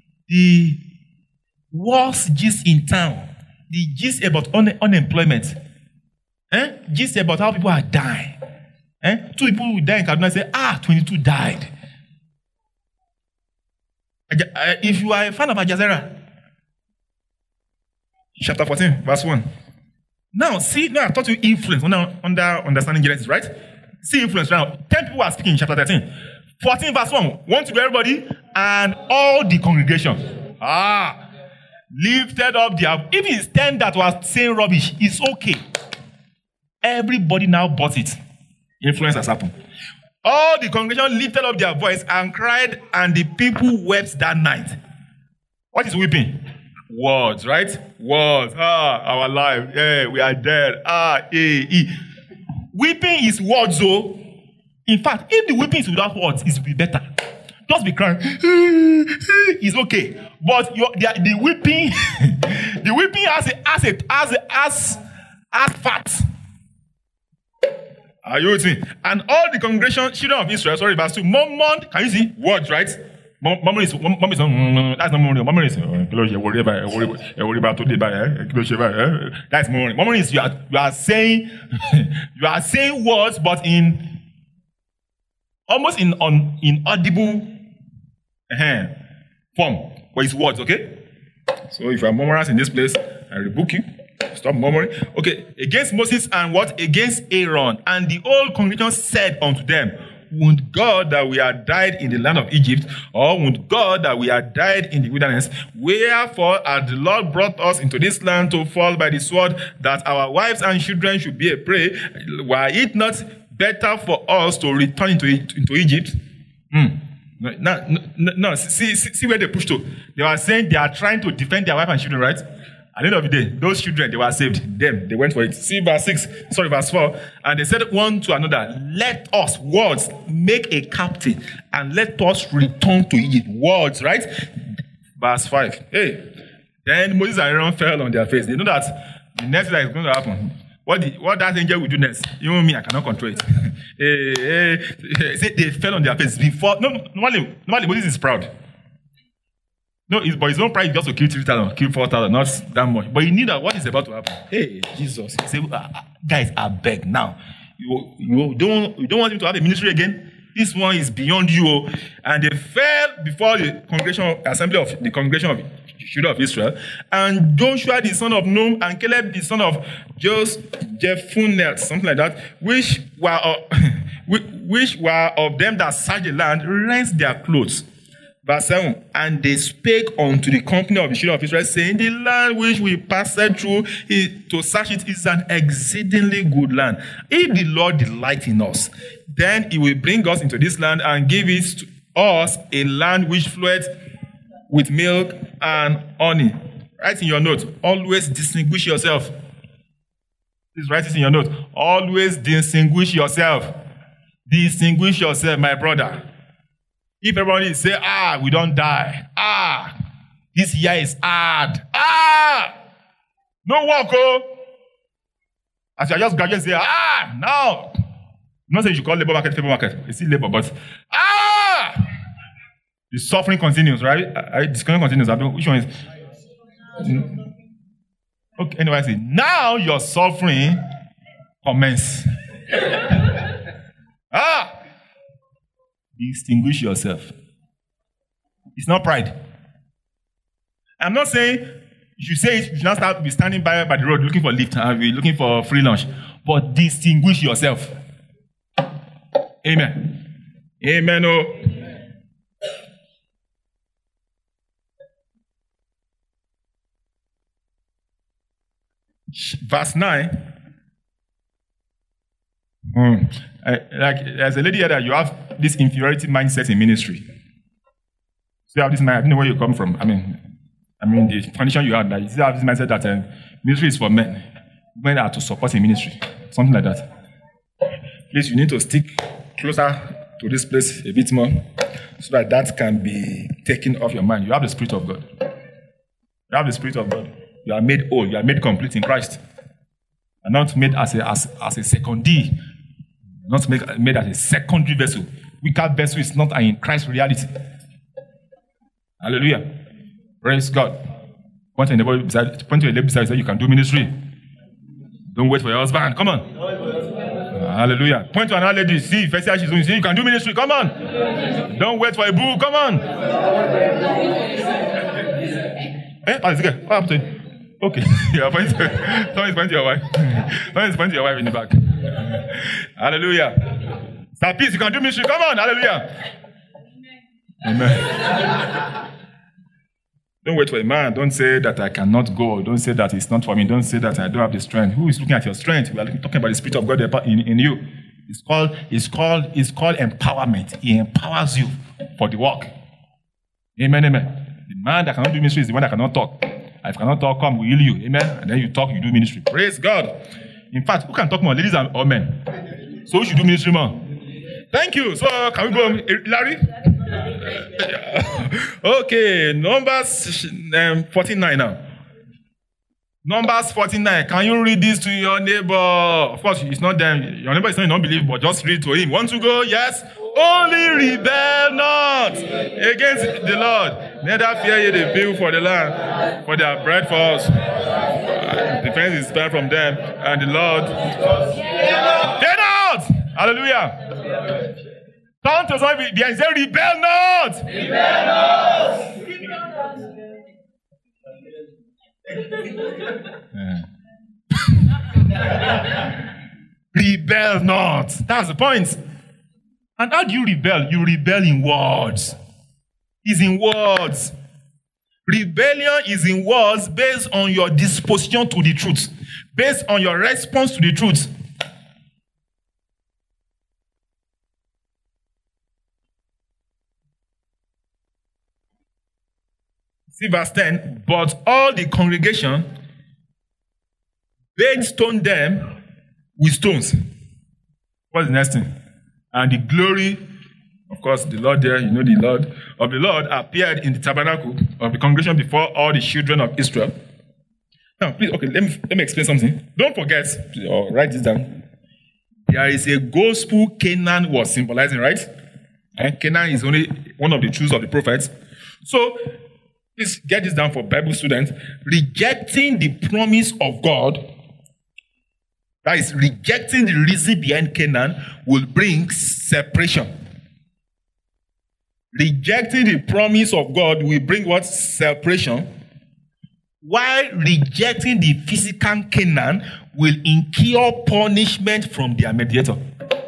worst gist in town, the gist about unemployment, gist about how people are dying. 2 people who die in Kaduna say, 22 died. If you are a fan of Al Jazeera, chapter 14, verse 1. Now, I taught you influence under understanding Genesis, right? See influence now. 10 people are speaking in chapter 13. 14, verse 1. 1 to everybody and all the congregation. Lifted up their. If it's 10 that was saying rubbish, it's okay. Everybody now bought it. Influence has happened. All the congregation lifted up their voice and cried, and the people wept that night. What is weeping? Words, right? Words. Our life. Yeah, we are dead. Weeping is words, though. In fact, if the weeping is without words, it will be better. Just be crying. It's okay. But the weeping, the weeping has fat. Are you with me? And all the congregation, children of Israel, verse 2, murmured. Can you see? Words, right? Murmuring is, that's not murmuring. Murmuring is, worry about today, that's murmuring. Murmuring is, you are saying, you are saying words, but almost in audible form, but it's words, okay? So if you are murmurers in this place, I rebuke you. Stop murmuring. Okay, against Moses and what? Against Aaron. And the whole congregation said unto them, would God that we had died in the land of Egypt, or would God that we had died in the wilderness? Wherefore hath the Lord brought us into this land to fall by the sword, that our wives and children should be a prey? Were it not better for us to return into Egypt? No. See where they pushed to. They were saying they are trying to defend their wife and children, right? At the end of the day, those children, they were saved. Them, they went for it. See verse 4. And they said one to another, let us, words, make a captain, and let us return to Egypt. Words, right? Verse 5. Then Moses and Aaron fell on their face. They know that the next thing that is going to happen. What that angel will do next? Even me, I cannot control it. They fell on their face before. Normally Moses is proud. No, but his own pride is just to kill 3,000, kill 4,000, not that much. But he knew that what is about to happen. Hey, Jesus. He said, guys, I beg now. You don't want him to have a ministry again? This one is beyond you. And they fell before the assembly of the congregation of children of Israel. And Joshua the son of Nun and Caleb the son of Jephunneh, something like that, which were of them that searched the land, rent their clothes. Verse 7, and they spake unto the company of the children of Israel, saying, the land which we passed through to search it is an exceedingly good land. If the Lord delight in us, then he will bring us into this land and give it to us a land which floweth with milk and honey. Write in your note, always distinguish yourself. Please write this in your note. Always distinguish yourself. Distinguish yourself, my brother. If everybody say, we don't die. This year is hard. No work, As you are just graduating, say, now. I'm not saying you should call labor market favor market. It's still labor, but the suffering continues, right? The suffering continues. Which one is? Okay, anyway, I say, now your suffering commence. Distinguish yourself. It's not pride. I'm not saying you should say it, you should not start be standing by the road looking for lift and be looking for free lunch. But distinguish yourself. Amen. Amen. Verse 9. Like there's a lady here that you have this inferiority mindset in ministry. So you have this mindset. I don't know where you come from. I mean the condition you have, that you still have this mindset that ministry is for men. Men are to support in ministry. Something like that. Please, you need to stick closer to this place a bit more so that can be taken off your mind. You have the Spirit of God. You have the Spirit of God. You are made whole. You are made complete in Christ. And not made as a secondee. Not made as a secondary vessel. Weaker vessel is not in Christ's reality. Hallelujah. Praise God. Point to a neighbor beside you, you can do ministry. Don't wait for your husband. Come on. Hallelujah. Point to another lady. See, first she's doing. See, you can do ministry. Come on. Don't wait for a boo. Come on. What happened to you? Okay. Someone is pointing to your wife. Someone is pointing to your wife in the back. Hallelujah. Sir Peace, you can do ministry. Come on. Hallelujah. Amen. Don't wait for a man. Don't say that I cannot go. Don't say that it's not for me. Don't say that I don't have the strength. Who is looking at your strength? We are talking about the Spirit of God in you. It's called empowerment. He empowers you for the work. Amen, amen. The man that cannot do ministry is the one that cannot talk. If you cannot talk, come, we heal you. Amen. And then you talk, you do ministry. Praise God. In fact, who can talk more, ladies or men? So who should do ministry more? Thank you. So can we go, Larry? Okay, Numbers 49 now. Numbers 49. Can you read this to your neighbor? Of course, it's not them. Your neighbor is not an unbeliever, but just read to him. Want to go? Yes. Only rebel not against the Lord. Neither fear ye the bill for the land, for their bread for us. Defense is spared from them, and the Lord. Fear not! Hallelujah. Turn to someone behind and say, rebel not! Rebel not! Rebel not. That's the point. And how do you rebel? You rebel in words. It's in words. Rebellion is in words based on your disposition to the truth, based on your response to the truth. See verse 10. But all the congregation bade stone them with stones. What's the next thing? And the glory, of course, the Lord there, you know the Lord, of the Lord appeared in the tabernacle of the congregation before all the children of Israel. Now, please, okay, let me explain something. Don't forget, or write this down. There is a gospel Canaan was symbolizing, right? And Canaan is only one of the truths of the prophets. So, please get this down for Bible students. Rejecting the promise of God, that is, rejecting the reason behind Canaan, will bring separation. Rejecting the promise of God will bring what? Separation. While rejecting the physical Canaan will incur punishment from their mediator.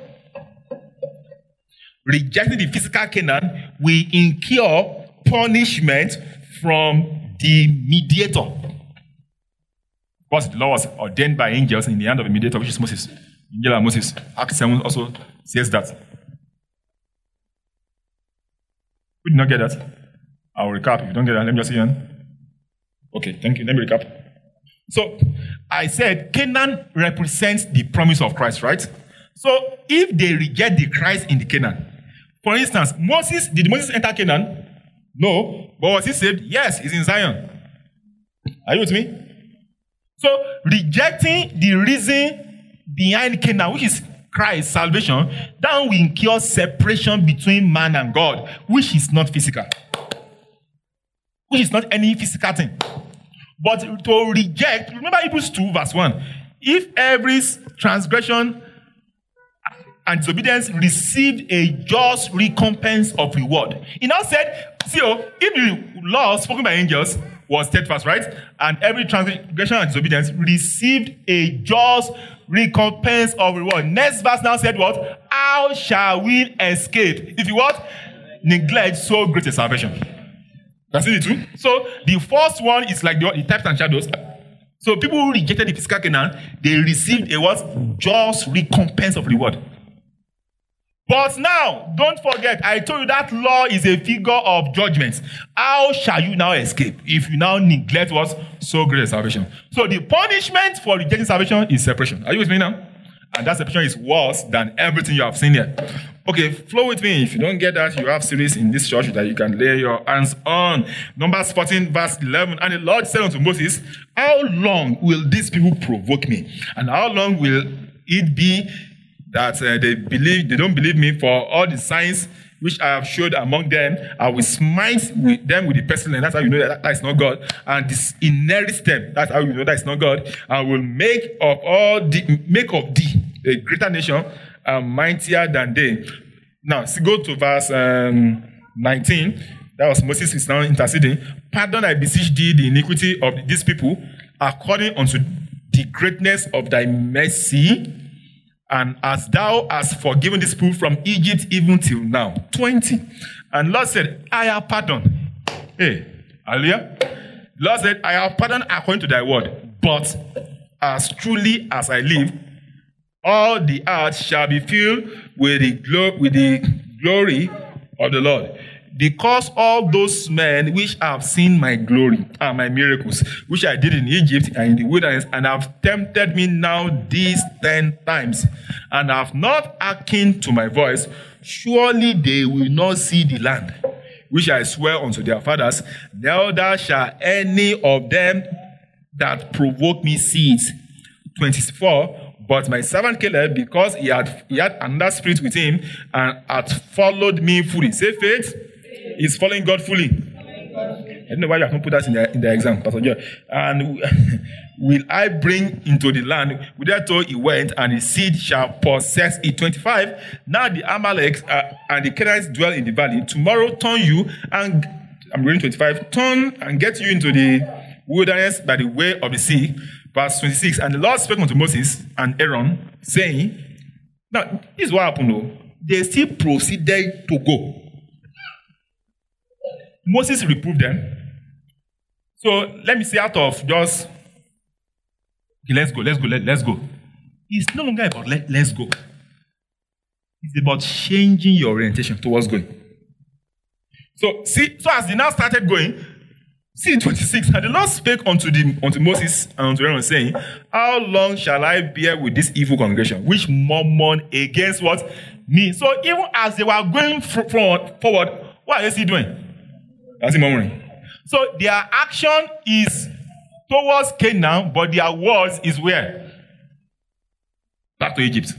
Rejecting the physical Canaan will incur punishment from the mediator. Because the law was ordained by angels in the hand of a mediator, which is Moses. Angel and Moses. Acts 7 also says that. We did not get that. I'll recap. If you don't get that, let me just see you. Okay, thank you. Let me recap. So, I said Canaan represents the promise of Christ, right? So if they reject the Christ in the Canaan, for instance, did Moses enter Canaan? No. But was he saved? Yes, he's in Zion. Are you with me? So rejecting the reason behind Canaan, which is Christ, salvation, that will incur separation between man and God, which is not physical. Which is not any physical thing. But to reject, remember Hebrews 2 verse 1. If every transgression and disobedience received a just recompense of reward. He now said, see, if the law spoken by angels was steadfast, right? And every transgression and disobedience received a just recompense of reward. Next verse now said what? How shall we escape if you what? Neglect so great a salvation. That's it too. So the first one is like the types and shadows. So people who rejected the physical Canaan, they received a what? Just recompense of reward. But now, don't forget, I told you that law is a figure of judgment. How shall you now escape if you now neglect what's so great a salvation? So the punishment for rejecting salvation is separation. Are you with me now? And that separation is worse than everything you have seen here. Okay, flow with me. If you don't get that, you have series in this church that you can lay your hands on. Numbers 14, verse 11. And the Lord said unto Moses, how long will these people provoke me? And how long will it be that they don't believe me for all the signs which I have showed among them? I will smite them with the pestilence. That's how you know that is not God. And disinherit them. That's how you know that is not God. I will make of thee a greater nation and mightier than they. Now, go to verse 19. That was Moses is now interceding. Pardon, I beseech thee, the iniquity of these people, according unto the greatness of thy mercy, and as thou hast forgiven this people from Egypt even till now. 20. And Lord said, I have pardoned. Hey, hallelujah. Lord said, I have pardoned according to thy word. But as truly as I live, all the earth shall be filled with the glory of the Lord. Because all those men which have seen my glory and my miracles, which I did in Egypt and in the wilderness, and have tempted me now these 10 times, and have not hearkened to my voice, surely they will not see the land, which I swear unto their fathers, neither shall any of them that provoke me see it. 24. But my servant Caleb, because he had another spirit with him, and had followed me fully. Say faith. He's following God fully. I don't know why you have not put that in the exam, Pastor John. And will I bring into the land whitherto he went, and his seed shall possess it. 25. Now the Amaleks and the Canaanites dwell in the valley. Tomorrow turn you, and I'm reading 25. Turn and get you into the wilderness by the way of the sea. Verse 26. And the Lord spake unto Moses and Aaron, saying, now this is what happened though. They still proceeded to go. Moses reproved them. So let me say out of just, okay, let's go. It's no longer about let's go. It's about changing your orientation towards going. So as they now started going, see 26, and the Lord spake unto Moses and unto Aaron, saying, how long shall I bear with this evil congregation, which murmur against what? Me. So even as they were going forward, what are they still doing? That's the murmuring. So their action is towards Canaan, but their words is where? Back to Egypt.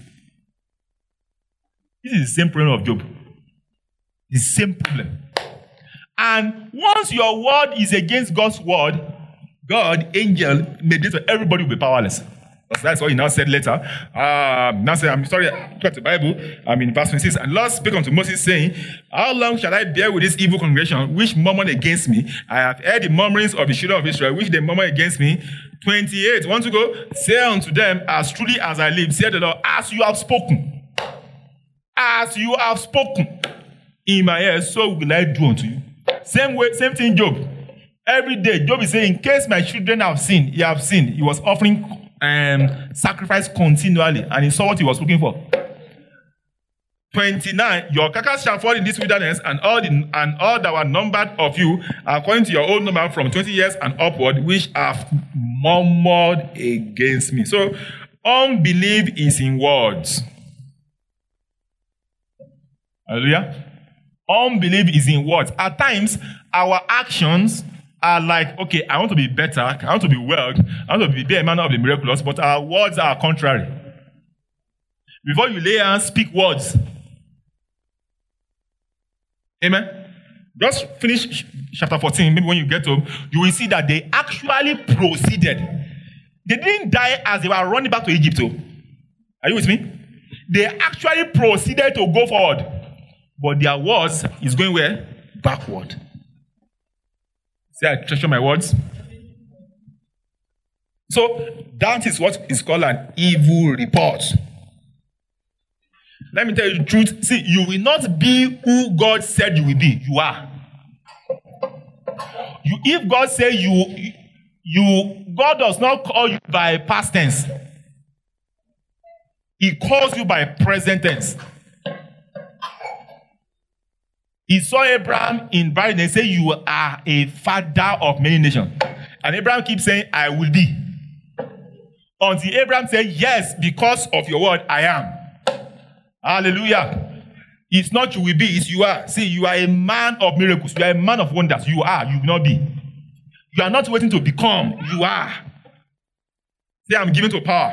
This is the same problem of Job. The same problem. And once your word is against God's word, God, angel, mediator, everybody will be powerless. That's what he now said later. Now say, I'm sorry, look at the Bible. In verse 26. And Lord spake unto Moses, saying, how long shall I bear with this evil congregation, which murmur against me? I have heard the murmurings of the children of Israel, which they murmur against me. 28. Want to go? Say unto them, as truly as I live, said the Lord, as you have spoken. As you have spoken in my ears, so will I do unto you. Same way, same thing, Job. Every day, Job is saying, in case my children have sinned, he have sinned. He was offering sacrifice continually, and he saw what he was looking for. 29. Your carcass shall fall in this wilderness, and all that were numbered of you, according to your own number, from 20 years and upward, which have murmured against me. So, unbelief is in words. Hallelujah. Unbelief is in words. At times, our actions are like, okay, I want to be better, I want to be well, I want to be a man of the miraculous, but our words are contrary. Before you lay hands, speak words. Amen. Just finish chapter 14. Maybe when you get home, you will see that they actually proceeded. They didn't die as they were running back to Egypt. Are you with me? They actually proceeded to go forward. But their words is going where? Backward. Say, I treasure my words. So, that is what is called an evil report. Let me tell you the truth. See, you will not be who God said you will be. You are. If God says God does not call you by past tense. He calls you by present tense. He saw Abraham in barrenness and say, you are a father of many nations. And Abraham keeps saying, I will be. Until Abraham said, yes, because of your word, I am. Hallelujah. It's not you will be, it's you are. See, you are a man of miracles. You are a man of wonders. You are, you will not be. You are not waiting to become. You are. Say, I'm given to power.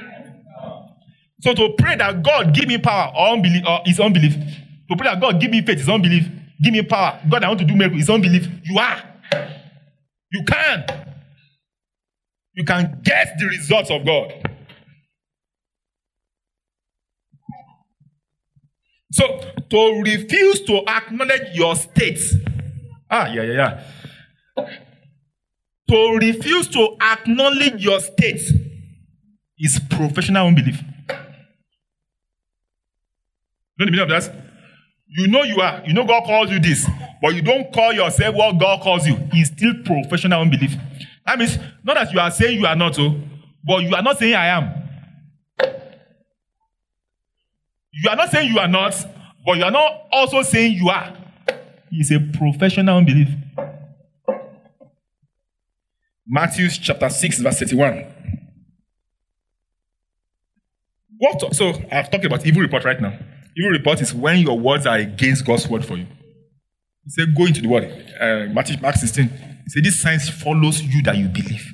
So to pray that God give me power or unbelief, is unbelief. To pray that God give me faith is unbelief. Give me power. God, I want to do miracles is unbelief. You are. You can. You can get the results of God. So, to refuse to acknowledge your state. To refuse to acknowledge your state is professional unbelief. You know the meaning of that? You know you are. You know God calls you this. But you don't call yourself what God calls you. It's still professional unbelief. That means, not that you are saying you are not, but you are not saying I am. You are not saying you are not, but you are not also saying you are. It's a professional unbelief. Matthew chapter 6, verse 31. So, I've talked about evil report right now. Evil report is when your words are against God's word for you. He said, go into the word. Mark 16. He said, this sign follows you that you believe.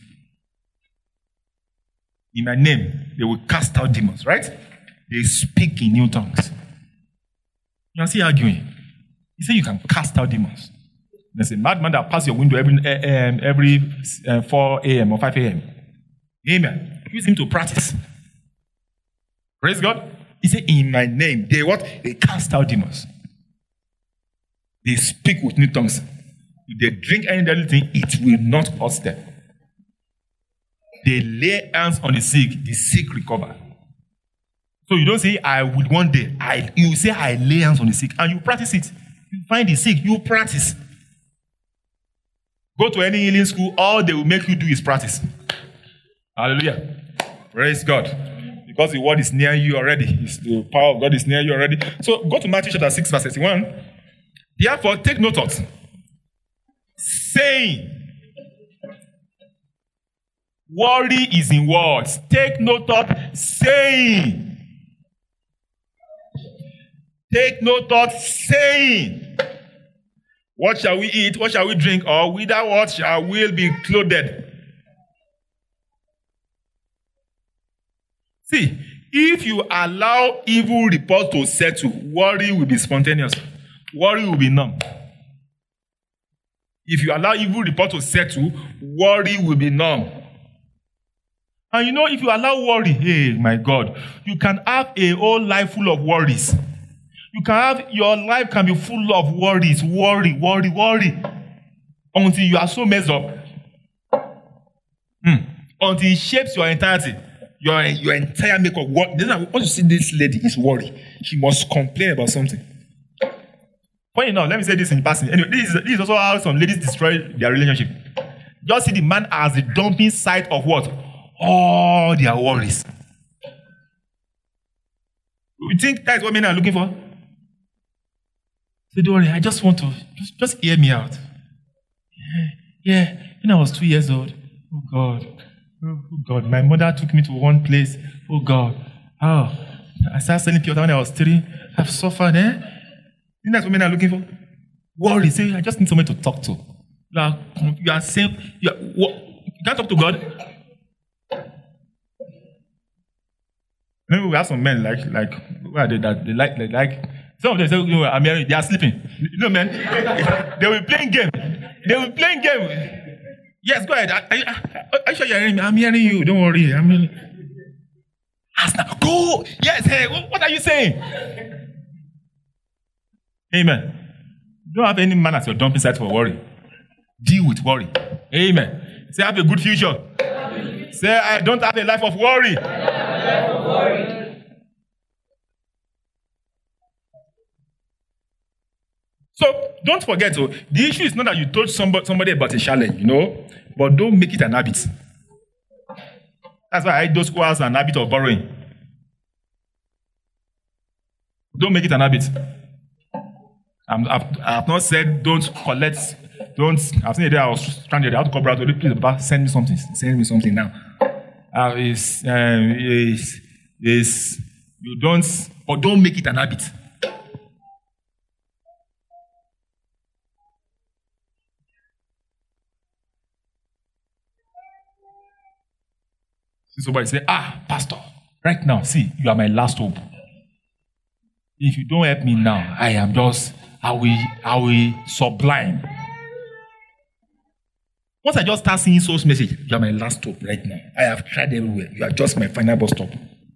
In my name, they will cast out demons, right? They speak in new tongues. You can see arguing. He said you can cast out demons. There's a madman that passes your window every 4 a.m. or 5 a.m. Amen. Use him to practice. Praise God. He said, in my name, they what? They cast out demons. They speak with new tongues. If they drink any deadly thing, it will not hurt them. They lay hands on the sick recover. So you don't say, I will one day. You say, I lay hands on the sick. And you practice it. You find the sick, you practice. Go to any healing school, all they will make you do is practice. Hallelujah. Praise God. Because the word is near you already. The power of God is near you already. So go to Matthew chapter 6, verse 31. Therefore, take no thought. Saying. Worry is in words. Take no thought. Saying. Take no thought, saying, what shall we eat? What shall we drink? Or with what shall we be clothed? See, if you allow evil report to settle, worry will be spontaneous. Worry will be numb. If you allow evil report to settle, worry will be numb. And you know, if you allow worry, hey, my God, you can have a whole life full of worries. You can have, your life can be full of worries, worry, until you are so messed up. Until it shapes your entirety, your entire makeup. Once you see this lady, is worry. She must complain about something. Funny enough, let me say this in passing. Anyway, this is also how some ladies destroy their relationship. Just see the man as the dumping site of what? All their worries. You think that is what men are looking for? Say, don't worry, I just want to, just hear me out. Yeah, when I was 2 years old, oh God, Oh God, my mother took me to one place. Oh God. Oh, I started selling pure water when I was 3. I've suffered, eh? Isn't that what men are looking for? Worry. Say, I just need someone to talk to. You are saying, you can't talk to God. Maybe we have some men like where are they that they like some of them say, I'm hearing, they are sleeping. You know, man, they will playing game. Yes, go ahead. Are you sure you're hearing me? I'm hearing you. Don't worry. I'm hearing. Ask now. Go. Yes. Hey, what are you saying? Amen. You don't have any man at your dumping site for worry. Deal with worry. Amen. Say, I have a good future. Say, I don't have a life of worry. So, don't forget, the issue is not that you told somebody about a challenge, but don't make it an habit. That's why those who have an habit of borrowing. Don't make it an habit. I've not said don't collect, I've seen a day I was stranded. I had to call brother, please, Papa, send me something now. You don't make it an habit. Somebody say, Pastor, right now, see, you are my last hope. If you don't help me now, I will sublime. Once I just start seeing Soul's message, you are my last hope right now. I have tried everywhere. You are just my final bus stop.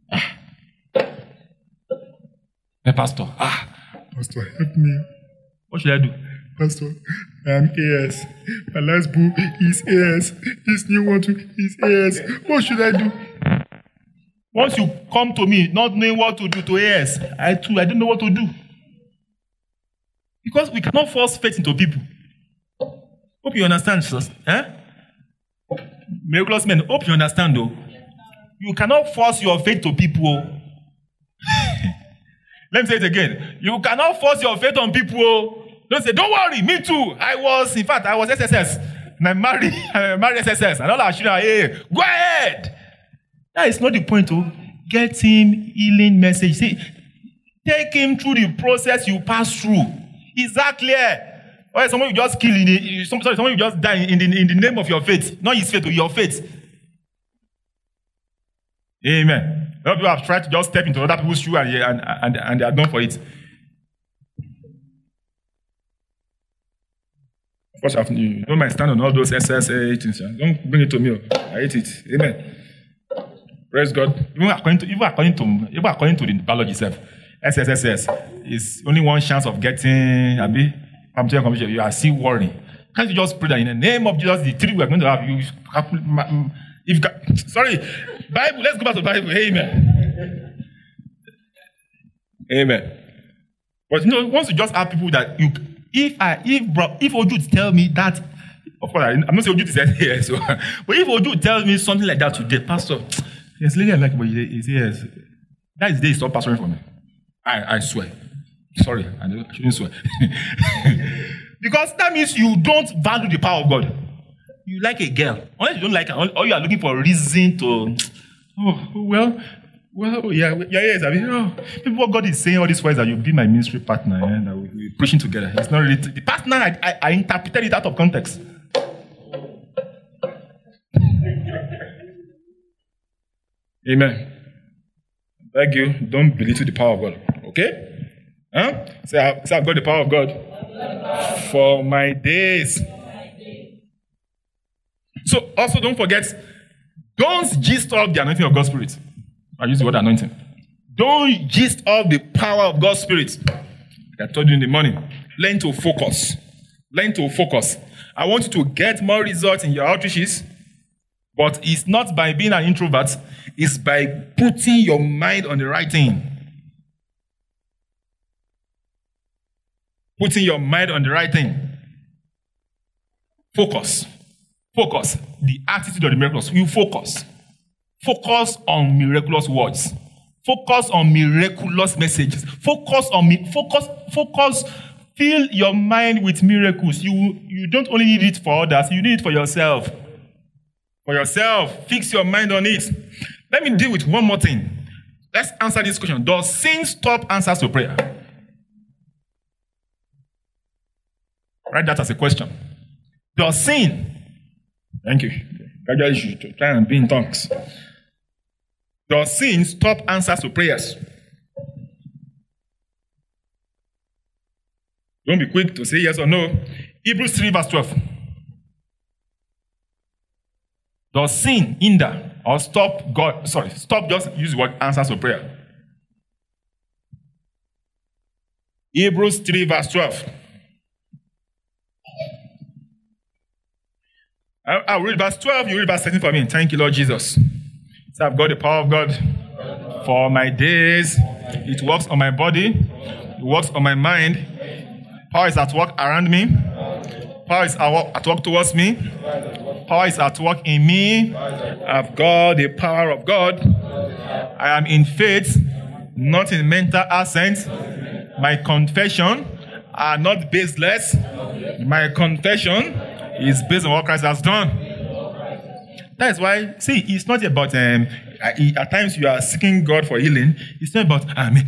Hey, Pastor. Pastor, help me. What should I do? Pastor, I am AS. My last book is AS. This new one too is AS. What should I do? Once you come to me not knowing what to do to AS, I don't know what to do. Because we cannot force faith into people. Hope you understand, Jesus. Miraculous men, hope you understand though. You cannot force your faith to people. Let me say it again. You cannot force your faith on people. Don't say, don't worry, me too. I was SSS. And I married SSS. And all our children are here. Go ahead. That is not the point. Get him healing message. See, take him through the process you pass through. Is that clear? Or someone you just kill someone you just die in the name of your faith. Not his faith, your faith. Amen. A lot of people have tried to just step into other people's shoes and they are done for it. Of course, you don't mind stand on all those SSA things. Don't bring it to me. I hate it. Amen. Praise God. Even according to the biology itself, SSS is only one chance of getting commission. You are still worrying. Can't you just pray that in the name of Jesus, the 3 we are going to have, Bible, let's go back to the Bible. Amen. Amen. But once you just have people that if Oju tell me that, of course, I'm not saying Oju said yes, but if Oju tells me something like that today, Pastor, yes, lady I like, but he says yes. That is the day he stopped pastoring for me. I swear. Sorry, I shouldn't swear. Because that means you don't value the power of God. You like a girl. Unless you don't like her, or you are looking for a reason to, maybe what God is saying all these words that you'll be my ministry partner and that we'll be preaching together. It's not really, the partner, I interpreted it out of context. Amen. Thank you. Don't belittle the power of God. Okay? Say I've got the power of God for my days. So also don't forget, don't gist up the anointing of God's Spirit. I use the word anointing. Don't gist up the power of God's Spirit. Like I told you in the morning. Learn to focus. I want you to get more results in your outreaches, but it's not by being an introvert. It's by putting your mind on the right thing. Putting your mind on the right thing. Focus. The attitude of the miraculous. You focus. Focus on miraculous words. Focus on miraculous messages. Focus. Fill your mind with miracles. You don't only need it for others, you need it for yourself. For yourself, fix your mind on it. Let me deal with one more thing. Let's answer this question. Does sin stop answers to prayer? Write that as a question. Does sin? Thank you. Gradually, you should try and be in tongues. Does sin stop answers to prayers? Don't be quick to say yes or no. Hebrews 3 verse 12. Does sin hinder or stop just use the word answers to prayer? Hebrews 3 verse 12. I'll read verse 12, you read verse 13 for me. Thank you, Lord Jesus. So I've got the power of God for my days. It works on my body. It works on my mind. Power is at work around me. Power is at work towards me. Power is at work in me. I've got the power of God. I am in faith, not in mental assent. My confession are not baseless. My confession is based on what Christ has done. That is why, see, it's not about, at times you are seeking God for healing. It's not about, amen.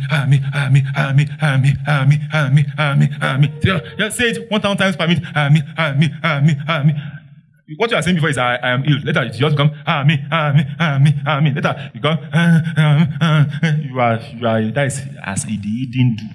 Just say it 1,000 times per minute, amen. What you are saying before is, I am healed. Later, you just come, amen. Later, you come, you are, that is as he didn't do.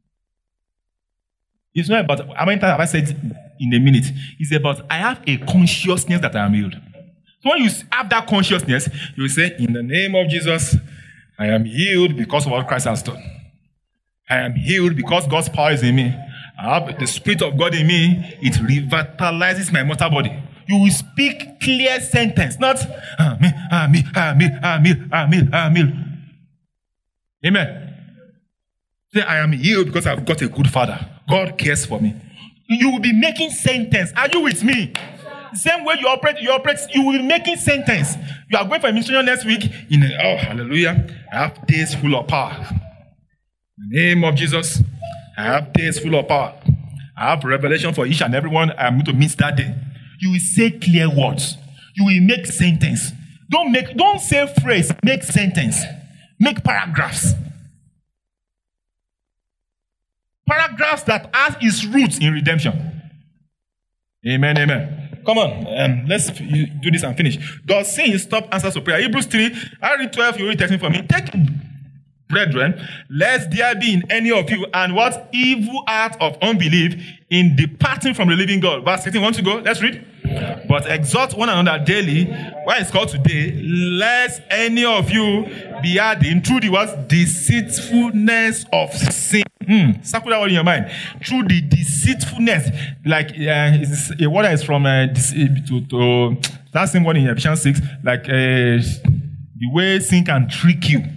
It's not about, how many times have I said in a minute? It's about, I have a consciousness that I am healed. So when you have that consciousness, you will say, in the name of Jesus, I am healed because of what Christ has done. I am healed because God's power is in me. I have the Spirit of God in me. It revitalizes my mortal body. You will speak clear sentence, not amen. Amen. Say, I am healed because I've got a good father. God cares for me. You will be making sentence. Are you with me? The same way you operate, you will be making sentence. You are going for a ministry next week. Oh, hallelujah. I have days full of power. In the name of Jesus, I have days full of power. I have revelation for each and everyone I am going to meet that day. You will say clear words. You will make sentence. Don't say phrase, make sentence. Make paragraphs. Paragraphs that has its roots in redemption. Amen, amen. Come on, let's do this and finish. Does sin stop answers to prayer? Hebrews 3, I read 12, you read 13 for me. Take, brethren, lest there be in any of you and what evil heart of unbelief in departing from the living God. Verse 13, want to go? Let's read. But exhort one another daily, why it's called today, lest any of you be hardened through the what? Deceitfulness of sin. Circle that word in your mind. Through the deceitfulness, like a word that is from that same word in Ephesians 6, like the way sin can trick you.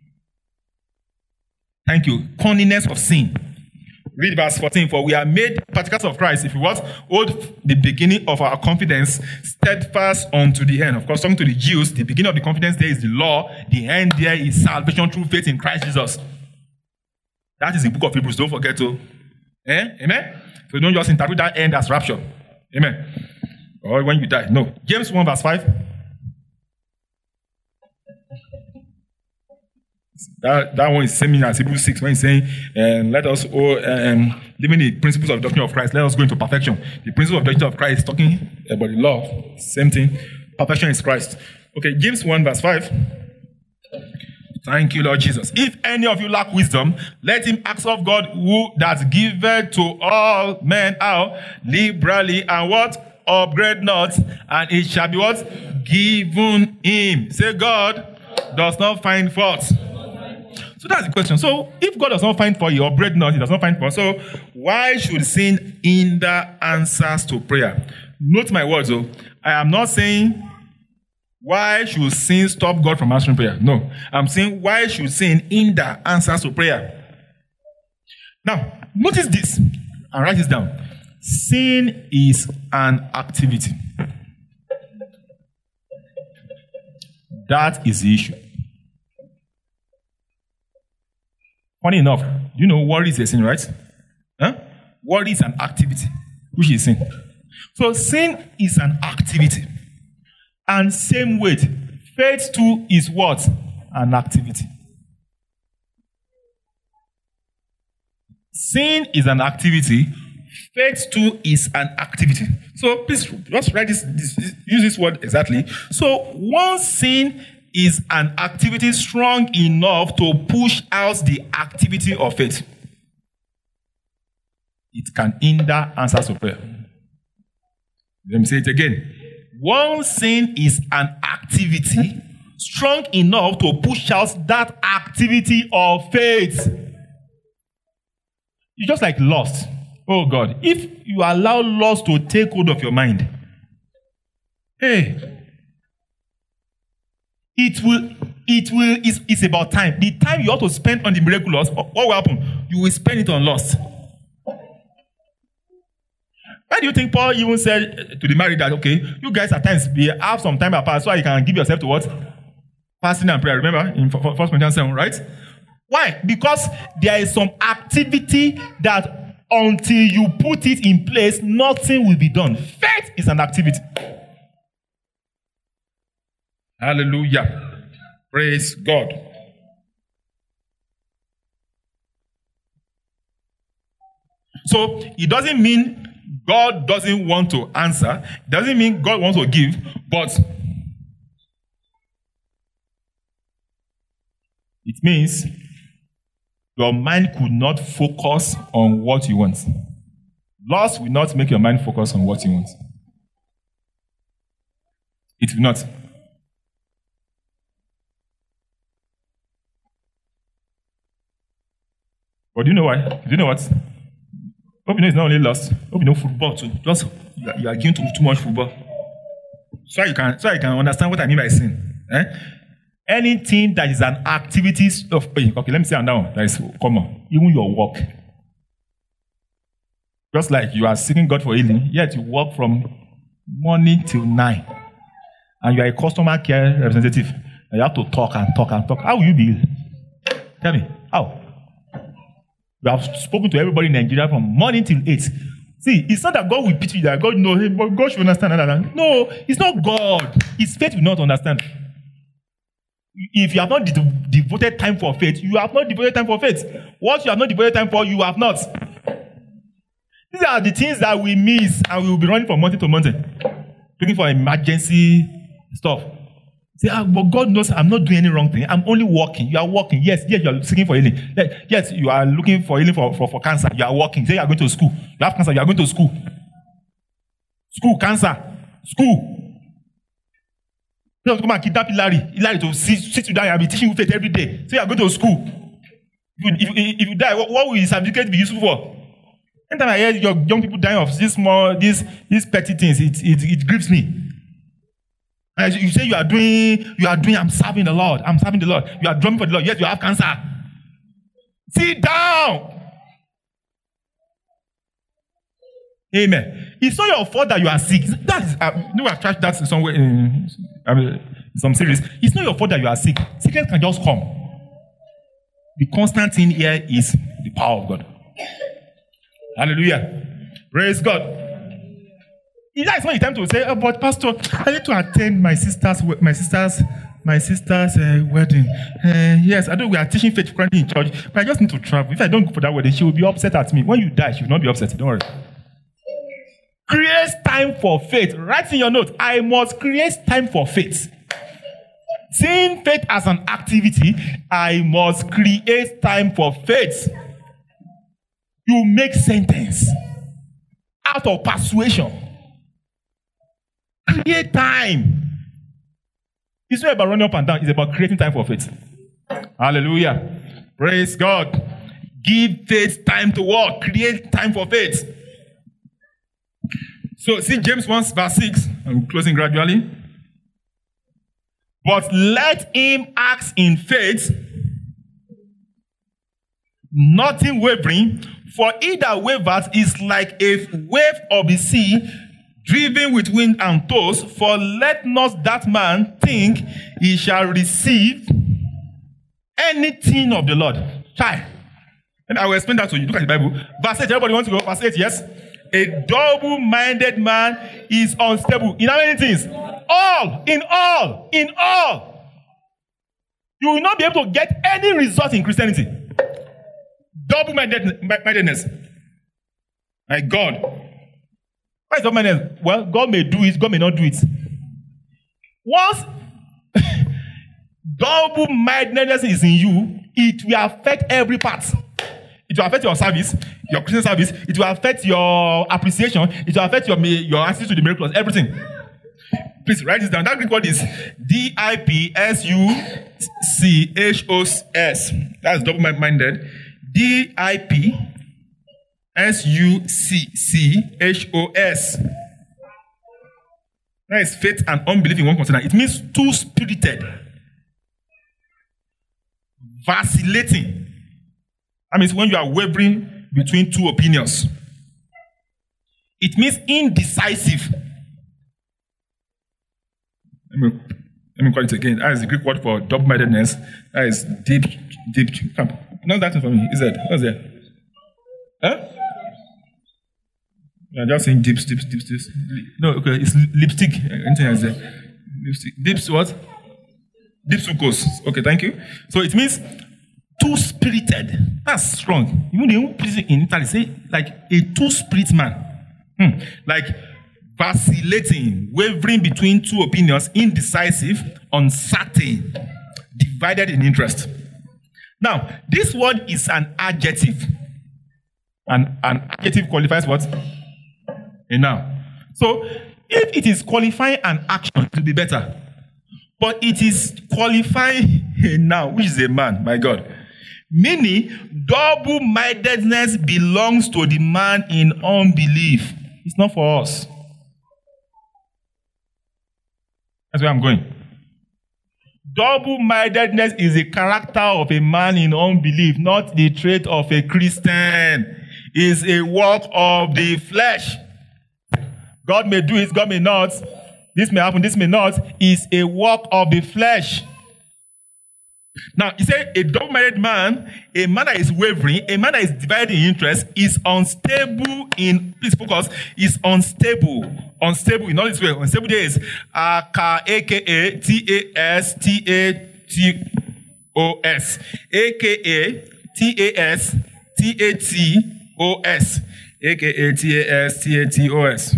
Thank you. Cunningness of sin. Read verse 14. For we are made partakers of Christ if we what? Hold the beginning of our confidence steadfast unto the end. Of course, talking to the Jews, the beginning of the confidence there is the law. The end there is salvation through faith in Christ Jesus. That is the book of Hebrews. Don't forget to. Amen? So don't just interpret that end as rapture. Amen. Or when you die. No. James 1 verse 5. That one is same as Hebrews 6 when he's saying, let us, living the principles of the doctrine of Christ, let us go into perfection. The principle of the doctrine of Christ is talking about the law. Same thing. Perfection is Christ. Okay, James 1 verse 5. Thank you, Lord Jesus. If any of you lack wisdom, let him ask of God who that giveth to all men out liberally and what? Upgrade not, and it shall be what? Given him. Say, God does not find fault. So that's the question. So if God does not find fault, he upgrade not, he does not find fault. So why should sin hinder answers to prayer? Note my words, though. I am not saying why should sin stop God from answering prayer? No. I'm saying why should sin hinder answers to prayer? Now, notice this and write this down. Sin is an activity. That is the issue. Funny enough, you know worry is a sin, right? Worry is an activity, which is sin. So sin is an activity. And same weight. Faith too is what? An activity. Sin is an activity. Faith too is an activity. So please just write this, use this word exactly. So once sin is an activity strong enough to push out the activity of faith, it can hinder answers to prayer. Let me say it again. Once sin is an activity strong enough to push out that activity of faith, it's just like lust. Oh God, if you allow lust to take hold of your mind, it's about time. The time you ought to spend on the miraculous, what will happen? You will spend it on lust. Why do you think Paul even said to the married that, okay, you guys at times have some time apart so you can give yourself to what? Fasting and prayer. Remember in 1 Corinthians 7, right? Why? Because there is some activity that until you put it in place, nothing will be done. Faith is an activity. Hallelujah. Praise God. So it doesn't mean God doesn't want to answer. It doesn't mean God wants to give, but it means your mind could not focus on what you want. Lust will not make your mind focus on what you want. It will not. But do you know why? Do you know what? Hope you know it's not only lust. Hope you know football too. Just you are giving too much football. So you can understand what I mean by sin. Anything that is an activity of okay, let me say that one. That is common. Even your work. Just like you are seeking God for healing, yet you work from morning till 9. And you are a customer care representative. And you have to talk and talk and talk. How will you be healed? Tell me. How? You have spoken to everybody in Nigeria from morning till 8. See, it's not that God will pity you, that God knows, but God should understand that. No, it's not God. His faith will not understand. If you have not devoted time for faith, you have not devoted time for faith. What you have not devoted time for, you have not. These are the things that we miss, and we will be running from mountain to mountain, looking for emergency stuff. Say, but God knows I'm not doing any wrong thing. I'm only walking. You are walking. Yes, you are seeking for healing. Yes, you are looking for healing for cancer. You are walking. Say you are going to school. You have cancer. You are going to school. School, cancer. School. You have to come and kidnap Hilary to sit you down and be teaching you faith every day. Say you are going to school. If you die, what will his certificate be useful for? Anytime I hear your young people dying of these petty things, it grieves me. And you say you are doing, I'm serving the Lord. I'm serving the Lord. You are drumming for the Lord. Yes, you have cancer. Sit down. Amen. It's not your fault that you are sick. That is, I've tried that somewhere in some series. It's not your fault that you are sick. Sickness can just come. The constant thing here is the power of God. Hallelujah. Praise God. It's not the time to say, but Pastor, I need to attend my sister's wedding. Yes, I know we are teaching faith currently in church, but I just need to travel. If I don't go for that wedding, she will be upset at me. When you die, she will not be upset. Don't worry. Create time for faith. Write in your note, I must create time for faith. Seeing faith as an activity, I must create time for faith. You make sentence out of persuasion. Create time. It's not about running up and down. It's about creating time for faith. Hallelujah. Praise God. Give faith time to work. Create time for faith. So, see James 1 verse 6. I'm closing gradually. But let him act in faith, nothing wavering, for he that wavers is like a wave of the sea, driven with wind and tossed. For let not that man think he shall receive anything of the Lord. Child. And I will explain that to you. Look at the Bible. Verse 8. Everybody wants to go? Verse 8, yes. A double-minded man is unstable. In how many things? in all, you will not be able to get any result in Christianity. Double-mindedness. My God. Why is double-mindedness? Well, God may do it, God may not do it. Once double-mindedness is in you, it will affect every part. It will affect your service, your Christian service. It will affect your appreciation. It will affect your answers to the miracles, everything. Please write this down. That Greek word is D-I-P-S-U-C-H-O-S. That's double-minded. D-I-P-S-U-C-C-H-O-S. That is faith and unbelief in one container. It means two-spirited. Vacillating. That means when you are wavering between two opinions. It means indecisive. Let me call it again. That is the Greek word for double-mindedness. That is deep. Come. Not that for me. Is that? What's there? Huh? You're just saying dips. No, okay. It's lipstick. Anything else there? Lipstick. Dips what? Dipsukos. Okay, thank you. So it means two-spirited. That's strong. Even the place in Italy say like a two-spirit man. Like vacillating, wavering between two opinions, indecisive, uncertain, divided in interest. Now, this word is an adjective. An adjective qualifies what? A noun. So, if it is qualifying an action, it will be better. But it is qualifying a noun, which is a man, my God. Meaning, double-mindedness belongs to the man in unbelief. It's not for us. That's where I'm going. Double-mindedness is the character of a man in unbelief, not the trait of a Christian. It's a work of the flesh. God may do it, God may not. This may happen, this may not. It's a work of the flesh. Now, he said a double-minded man, a man that is wavering, a man that is divided in interest, is unstable in, please focus, is unstable. Unstable in all its way. Unstable there is A-K-A-T-A-S-T-A-T-O-S. A-K-A-T-A-S-T-A-T-O-S. A-K-A-T-A-S-T-A-T-O-S.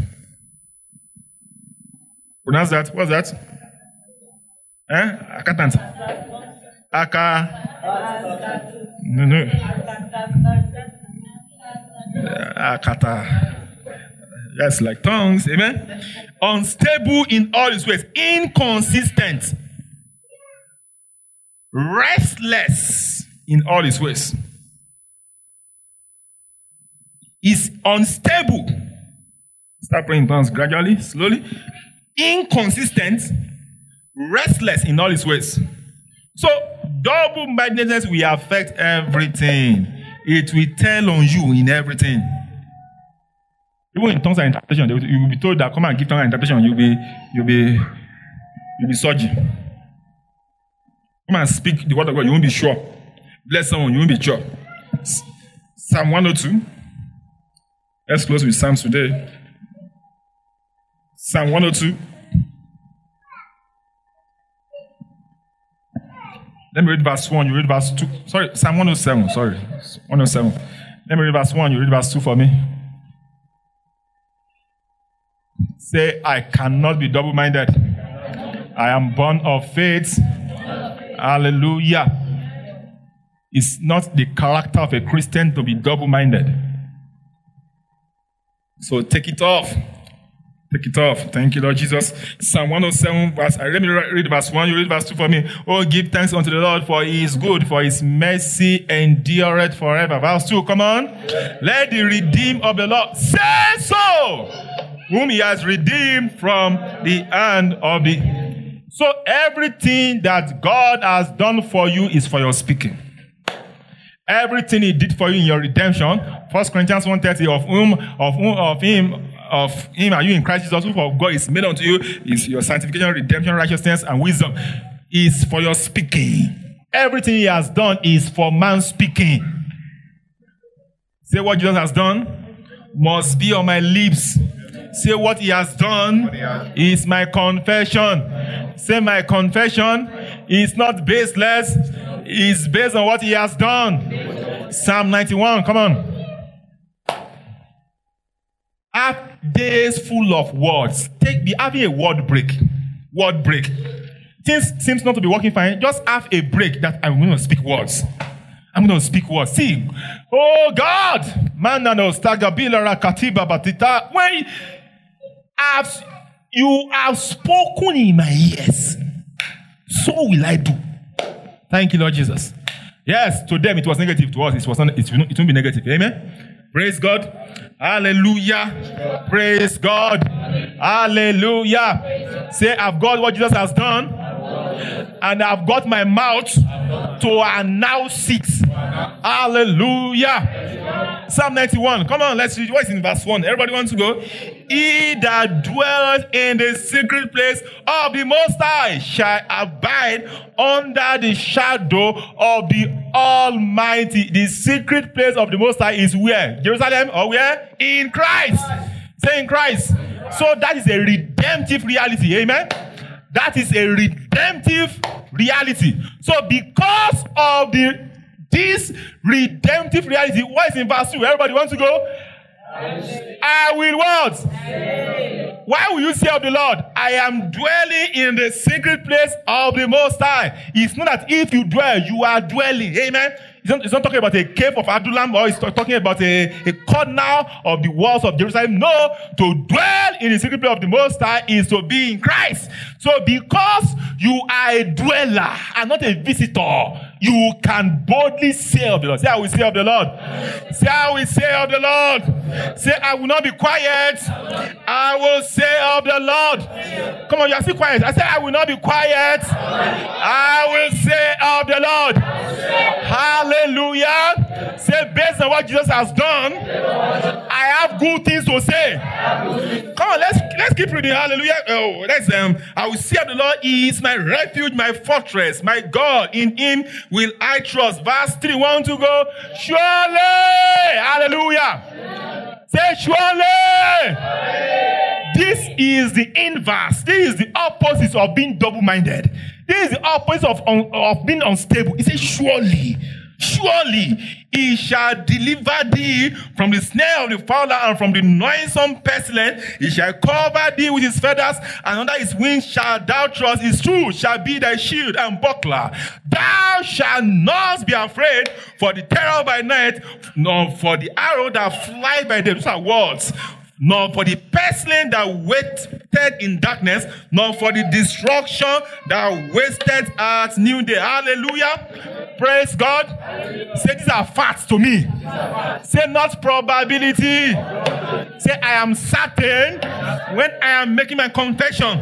Pronounce that. What's that? Accountant. No. Akata. Yes, like tongues. Amen. Unstable in all his ways. Inconsistent. Restless in all his ways. Is unstable. Start praying in tongues gradually, slowly. Inconsistent. Restless in all his ways. So, double-mindedness will affect everything. It will tell on you in everything. Even in tongues and interpretation, you will be told that come and give tongues and interpretation, you'll be surging. Come and speak the word of God, you won't be sure. Bless someone, you won't be sure. Psalm 102. Let's close with Psalms today. Psalm 102. Let me read verse 1, you read verse 2. Sorry, Psalm 107, sorry. 107. Let me read verse 1, you read verse 2 for me. Say, I cannot be double-minded. I am born of faith. Hallelujah. It's not the character of a Christian to be double-minded. So take it off. Take it off. Thank you, Lord Jesus. Psalm 107, let me read verse 1. You read verse 2 for me. Oh, give thanks unto the Lord, for he is good, for his mercy endureth forever. Verse 2, come on. Let the redeemed of the Lord say so, whom he has redeemed from the hand of the... So everything that God has done for you is for your speaking. Everything he did for you in your redemption, 1 Corinthians 1:30, of him are you in Christ Jesus, who of God is made unto you, is your sanctification, redemption, righteousness, and wisdom, is for your speaking. Everything he has done is for man speaking. Say what Jesus has done must be on my lips. Say what he has done is my confession. Say my confession is not baseless. It's based on what he has done. Psalm 91, come on. Have days full of words. Be having a word break. Word break. Things seems not to be working fine. Just have a break that I'm going to speak words. I'm going to speak words. See, oh God, Mananos Tagabila Katiba Batita. When you have spoken in my ears, so will I do. Thank you, Lord Jesus. Yes, to them it was negative. To us, it won't be negative. Amen. Praise God. Hallelujah. Praise God. Hallelujah. Say, I've got what Jesus has done, and I've got my mouth to announce it. Hallelujah. Psalm 91. Come on, let's read. What is in verse 1? Everybody wants to go. He that dwelleth in the secret place of the Most High shall abide under the shadow of the Almighty. The secret place of the Most High is where? Jerusalem or where? In Christ. Say in Christ. So that is a redemptive reality. Amen. That is a redemptive reality. So because of this redemptive reality, what is in verse 2? Everybody wants to go? I will what? Why will you say of the Lord, I am dwelling in the secret place of the Most High? It's not that if you dwell, you are dwelling. Amen. It's not talking about a cave of Adullam, or it's talking about a corner of the walls of Jerusalem. No, to dwell in the secret place of the Most High is to be in Christ. So because you are a dweller and not a visitor, you can boldly say of the Lord. Say, I will say of the Lord. Say, I will say of the Lord. Say, I will not be quiet. I will say of the Lord. Come on, you are still quiet. I say, I will not be quiet. I will say of the Lord. Hallelujah. Say, based on what Jesus has done, I have good things to say. Come on, let's keep reading. Hallelujah. I will say of the Lord, He is my refuge, my fortress, my God. In Him will I trust. Verse 3, want to go? Surely. Hallelujah. Say, surely. This is the inverse. This is the opposite of being double-minded. This is the opposite of being unstable. He says, surely. Surely he shall deliver thee from the snare of the fowler and from the noisome pestilence. He shall cover thee with his feathers, and under his wings shalt thou trust. His truth shall be thy shield and buckler. Thou shalt not be afraid for the terror by night, nor for the arrow that flies by day. Those are words. Nor for the pestilence that waited in darkness, nor for the destruction that wasted at noonday. Hallelujah. Praise God. Say, these are facts to me. Say, not probability. Say, I am certain when I am making my confession.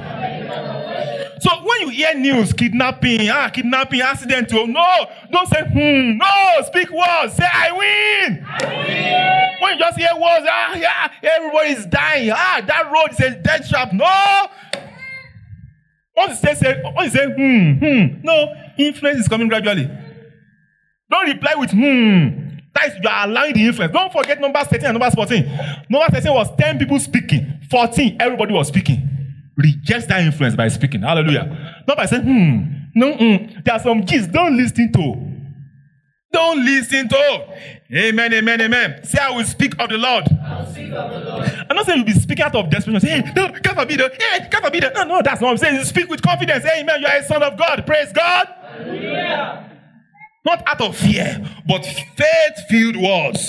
So when you hear news, kidnapping, accident, no, don't say, no, speak words. Say, I win. When you just hear words, yeah, everybody's dying. That road is a dead trap. No. Once you say, no, influence is coming gradually. Don't reply with, That is, you are allowing the influence. Don't forget Numbers 13 and Numbers 14. Numbers 13 was 10 people speaking. 14, everybody was speaking. Reject that influence by speaking. Hallelujah. Not by saying, there are some gist. Don't listen to. Don't listen to. Amen, amen, amen. Say, I will speak of the Lord. I'm not saying you'll be speaking out of desperation. Say, hey, no, can't forbid it. Hey, can't forbid it. No, that's not what I'm saying. You speak with confidence. Amen. You are a son of God. Praise God. Hallelujah. Not out of fear, but faith-filled words.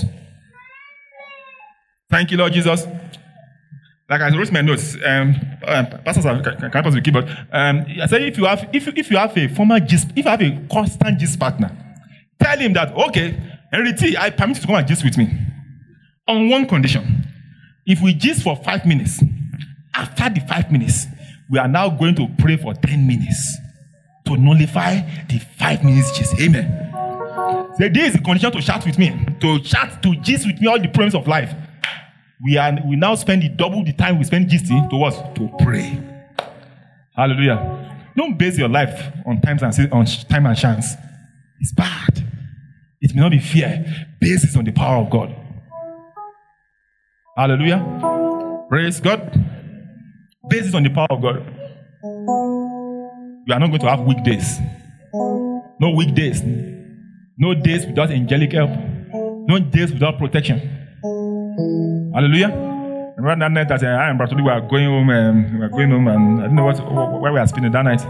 Thank you, Lord Jesus. Like I wrote my notes, pastors can pass the keyboard. I said, if you have a former gist, if you have a constant gist partner, tell him that, okay, Henry T, I permit you to come and gist with me. On one condition. If we gist for 5 minutes, after the 5 minutes, we are now going to pray for 10 minutes to nullify the 5 minutes gist. Amen. So there is a condition to chat with me, to gist with me all the problems of life. We now spend double the time we spend gisting to what? To pray. Hallelujah. Don't base your life on time and chance. It's bad. It may not be fear. Base it on the power of God. Hallelujah. Praise God. Based on the power of God. You are not going to have weekdays. No weekdays. No days without angelic help. No days without protection. Hallelujah. Remember that night that I and Brother we were going home and I don't know where we are spending that night.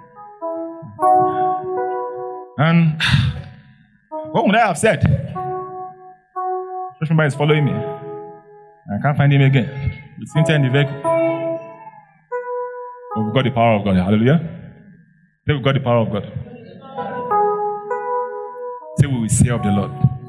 And what would I have said? Somebody is following me. I can't find him again. With Cynthia in the vehicle. But we've got the power of God. Hallelujah. Say we've got the power of God. Say we will say of the Lord.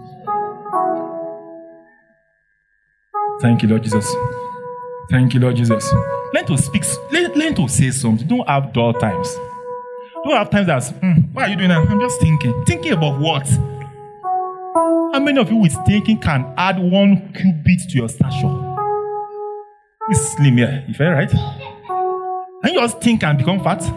Thank you, Lord Jesus. Thank you, Lord Jesus. Learn to speak. Learn to say something. Don't have dull times. Don't have times that's, what are you doing now? I'm just thinking. Thinking about what? How many of you with thinking can add 1 cubit to your stature? It's slim here. You feel right? And you just think and become fat.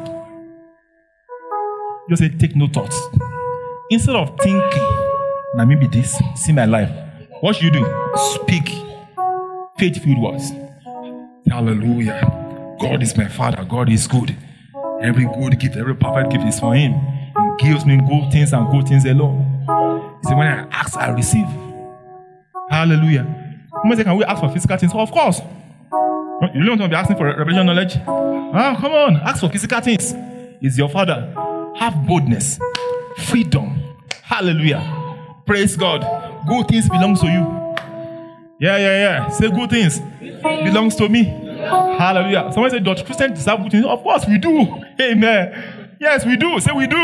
Just say, take no thoughts. Instead of thinking, now maybe this, see my life. What should you do? Speak faith-filled words. Hallelujah. God is my Father. God is good. Every good gift, every perfect gift is for Him. He gives me good things and good things alone. He said, when I ask, I receive. Hallelujah. Can we ask for physical things? Oh, of course. You don't want to be asking for revelation knowledge? Ah, come on. Ask for physical things. He's your Father. Have boldness. Freedom. Hallelujah. Praise God. Good things belongs to you. Yeah. Say good things belongs to me. Hallelujah. Someone said, does Christians deserve good things? Of course we do. Amen. Yes, we do. Say we do.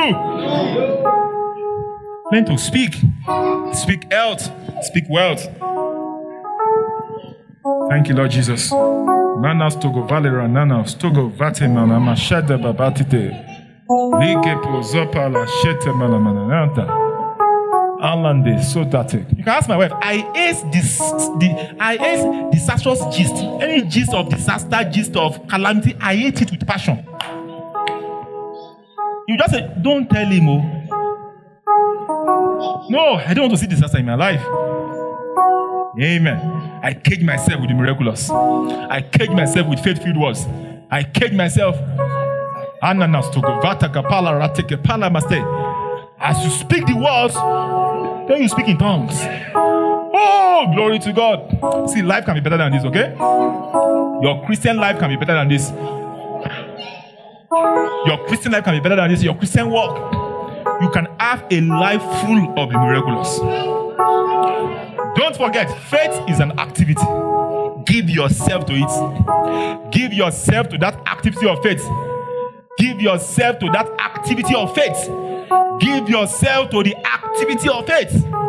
Learn to speak. Speak health. Speak wealth. Thank you, Lord Jesus. Nanas togo valera nanas togo vatima mama shada babatite. Lige pozopa la shete malamananta. Alande so that you can ask my wife. I hate disastrous gist. Any gist of disaster, gist of calamity, I hate it with passion. You just say, don't tell him. Oh. No, I don't want to see disaster in my life. Amen. I cage myself with the miraculous. I cage myself with faith-filled words. I cage myself. Ananas to go vata kapala rateke pala maste. As you speak the words, then you speak in tongues. Oh, glory to God. See, life can be better than this, okay? Your Christian life can be better than this. Your Christian life can be better than this. Your Christian walk. You can have a life full of the miraculous. Don't forget, faith is an activity. Give yourself to it. Give yourself to that activity of faith. Give yourself to that activity of faith. Give yourself to the activity of faith.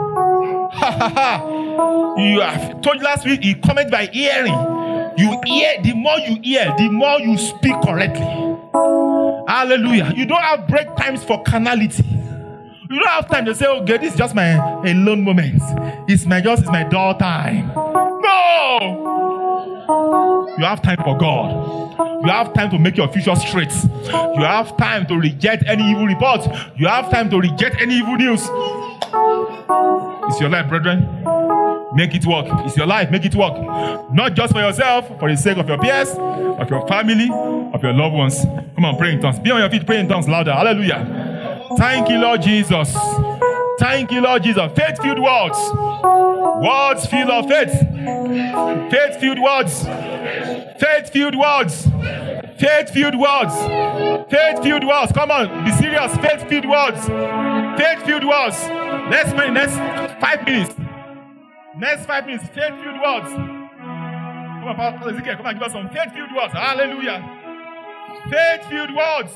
You have told last week, you comment by hearing. You hear, the more you hear, the more you speak correctly. Hallelujah. You don't have break times for carnality. You don't have time to say, okay, this is just my alone moment. It's my dull time. No! You have time for God. You have time to make your future straight. You have time to reject any evil report. You have time to reject any evil news. It's your life, brethren. Make it work. It's your life. Make it work. Not just for yourself, for the sake of your peers, of your family, of your loved ones. Come on, pray in tongues. Be on your feet, pray in tongues louder. Hallelujah. Thank you, Lord Jesus. Thank you, Lord Jesus. Faith-filled words. Words filled of faith. Faith-filled words. Faith-filled words. Faith-filled words. Faith-filled words. Come on, be serious. Faith-filled words. Faith-filled words. Next 5 minutes. Next 5 minutes. Faith-filled words. Come on, Pastor Ezekiel. Come on, give us some faith-filled words. Hallelujah. Faith-filled words.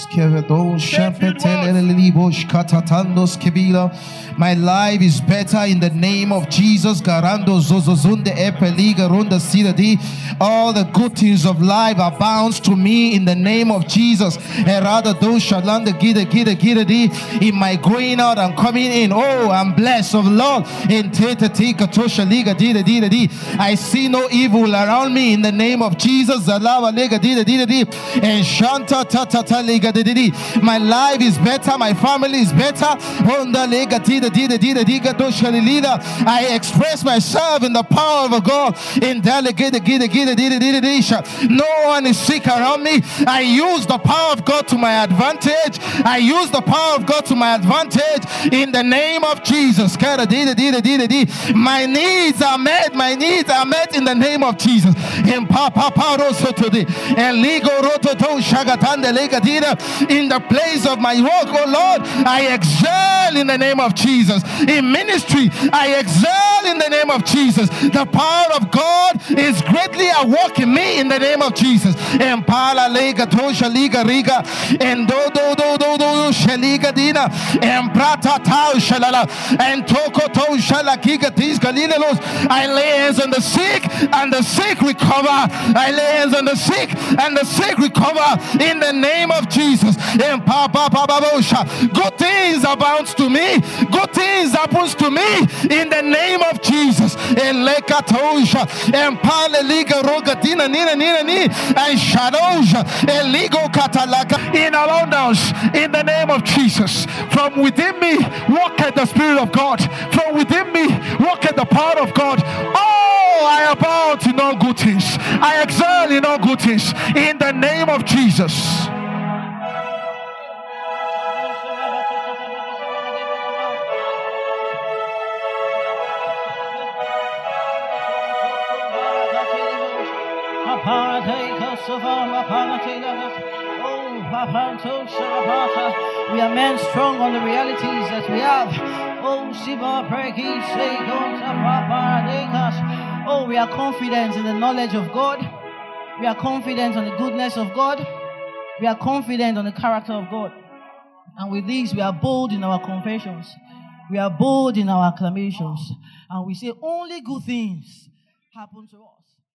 My life is better in the name of Jesus. All the good things of life abounds to me in the name of Jesus. In my going out and coming in, oh, I'm blessed of the Lord. I see no evil around me in the name of Jesus. And Shanta Tata Lega Didi. My life is better, my family is better. Honda Lega Dida Dida Dida Diga Doshalida. I express myself in the power of God. In Delegate Gida Gida Dida Dida Disha. No one is sick around me. I use the power of God to my advantage. I use the power of God to my advantage in the name of Jesus. My needs are met. My needs are met in the name of Jesus. In the place of my work, oh Lord, I excel in the name of Jesus. In ministry, I excel in the name of Jesus. The power of God is greatly at work in me in the name of Jesus. And Pala Lega Tosha Liga Riga and Do Shaliga Dina and Prata Tau Shalala and Toko To Shalakiga Tis Galilelos. I lay hands on the sick and the sick recover. I lay hands on the sick and the sick recover in the name of Jesus. And Papa Babosha. Good things abounds to me. Good things happens to me in the name of Jesus. And Lekatosha and Paleliga Rogatina Nina Nina Ni and Shadosha and Ligo Katalaka in abundance in the name of Jesus. From within me walk at the Spirit of God. From within me walk at the power of God. Oh, I abound in all good things. I excel in all good things in the name of Jesus. We are men strong on the realities that we have. Oh, we are confident in the knowledge of God. We are confident on the goodness of God. We are confident on the character of God. And with this, we are bold in our confessions. We are bold in our acclamations. And we say only good things happen to us.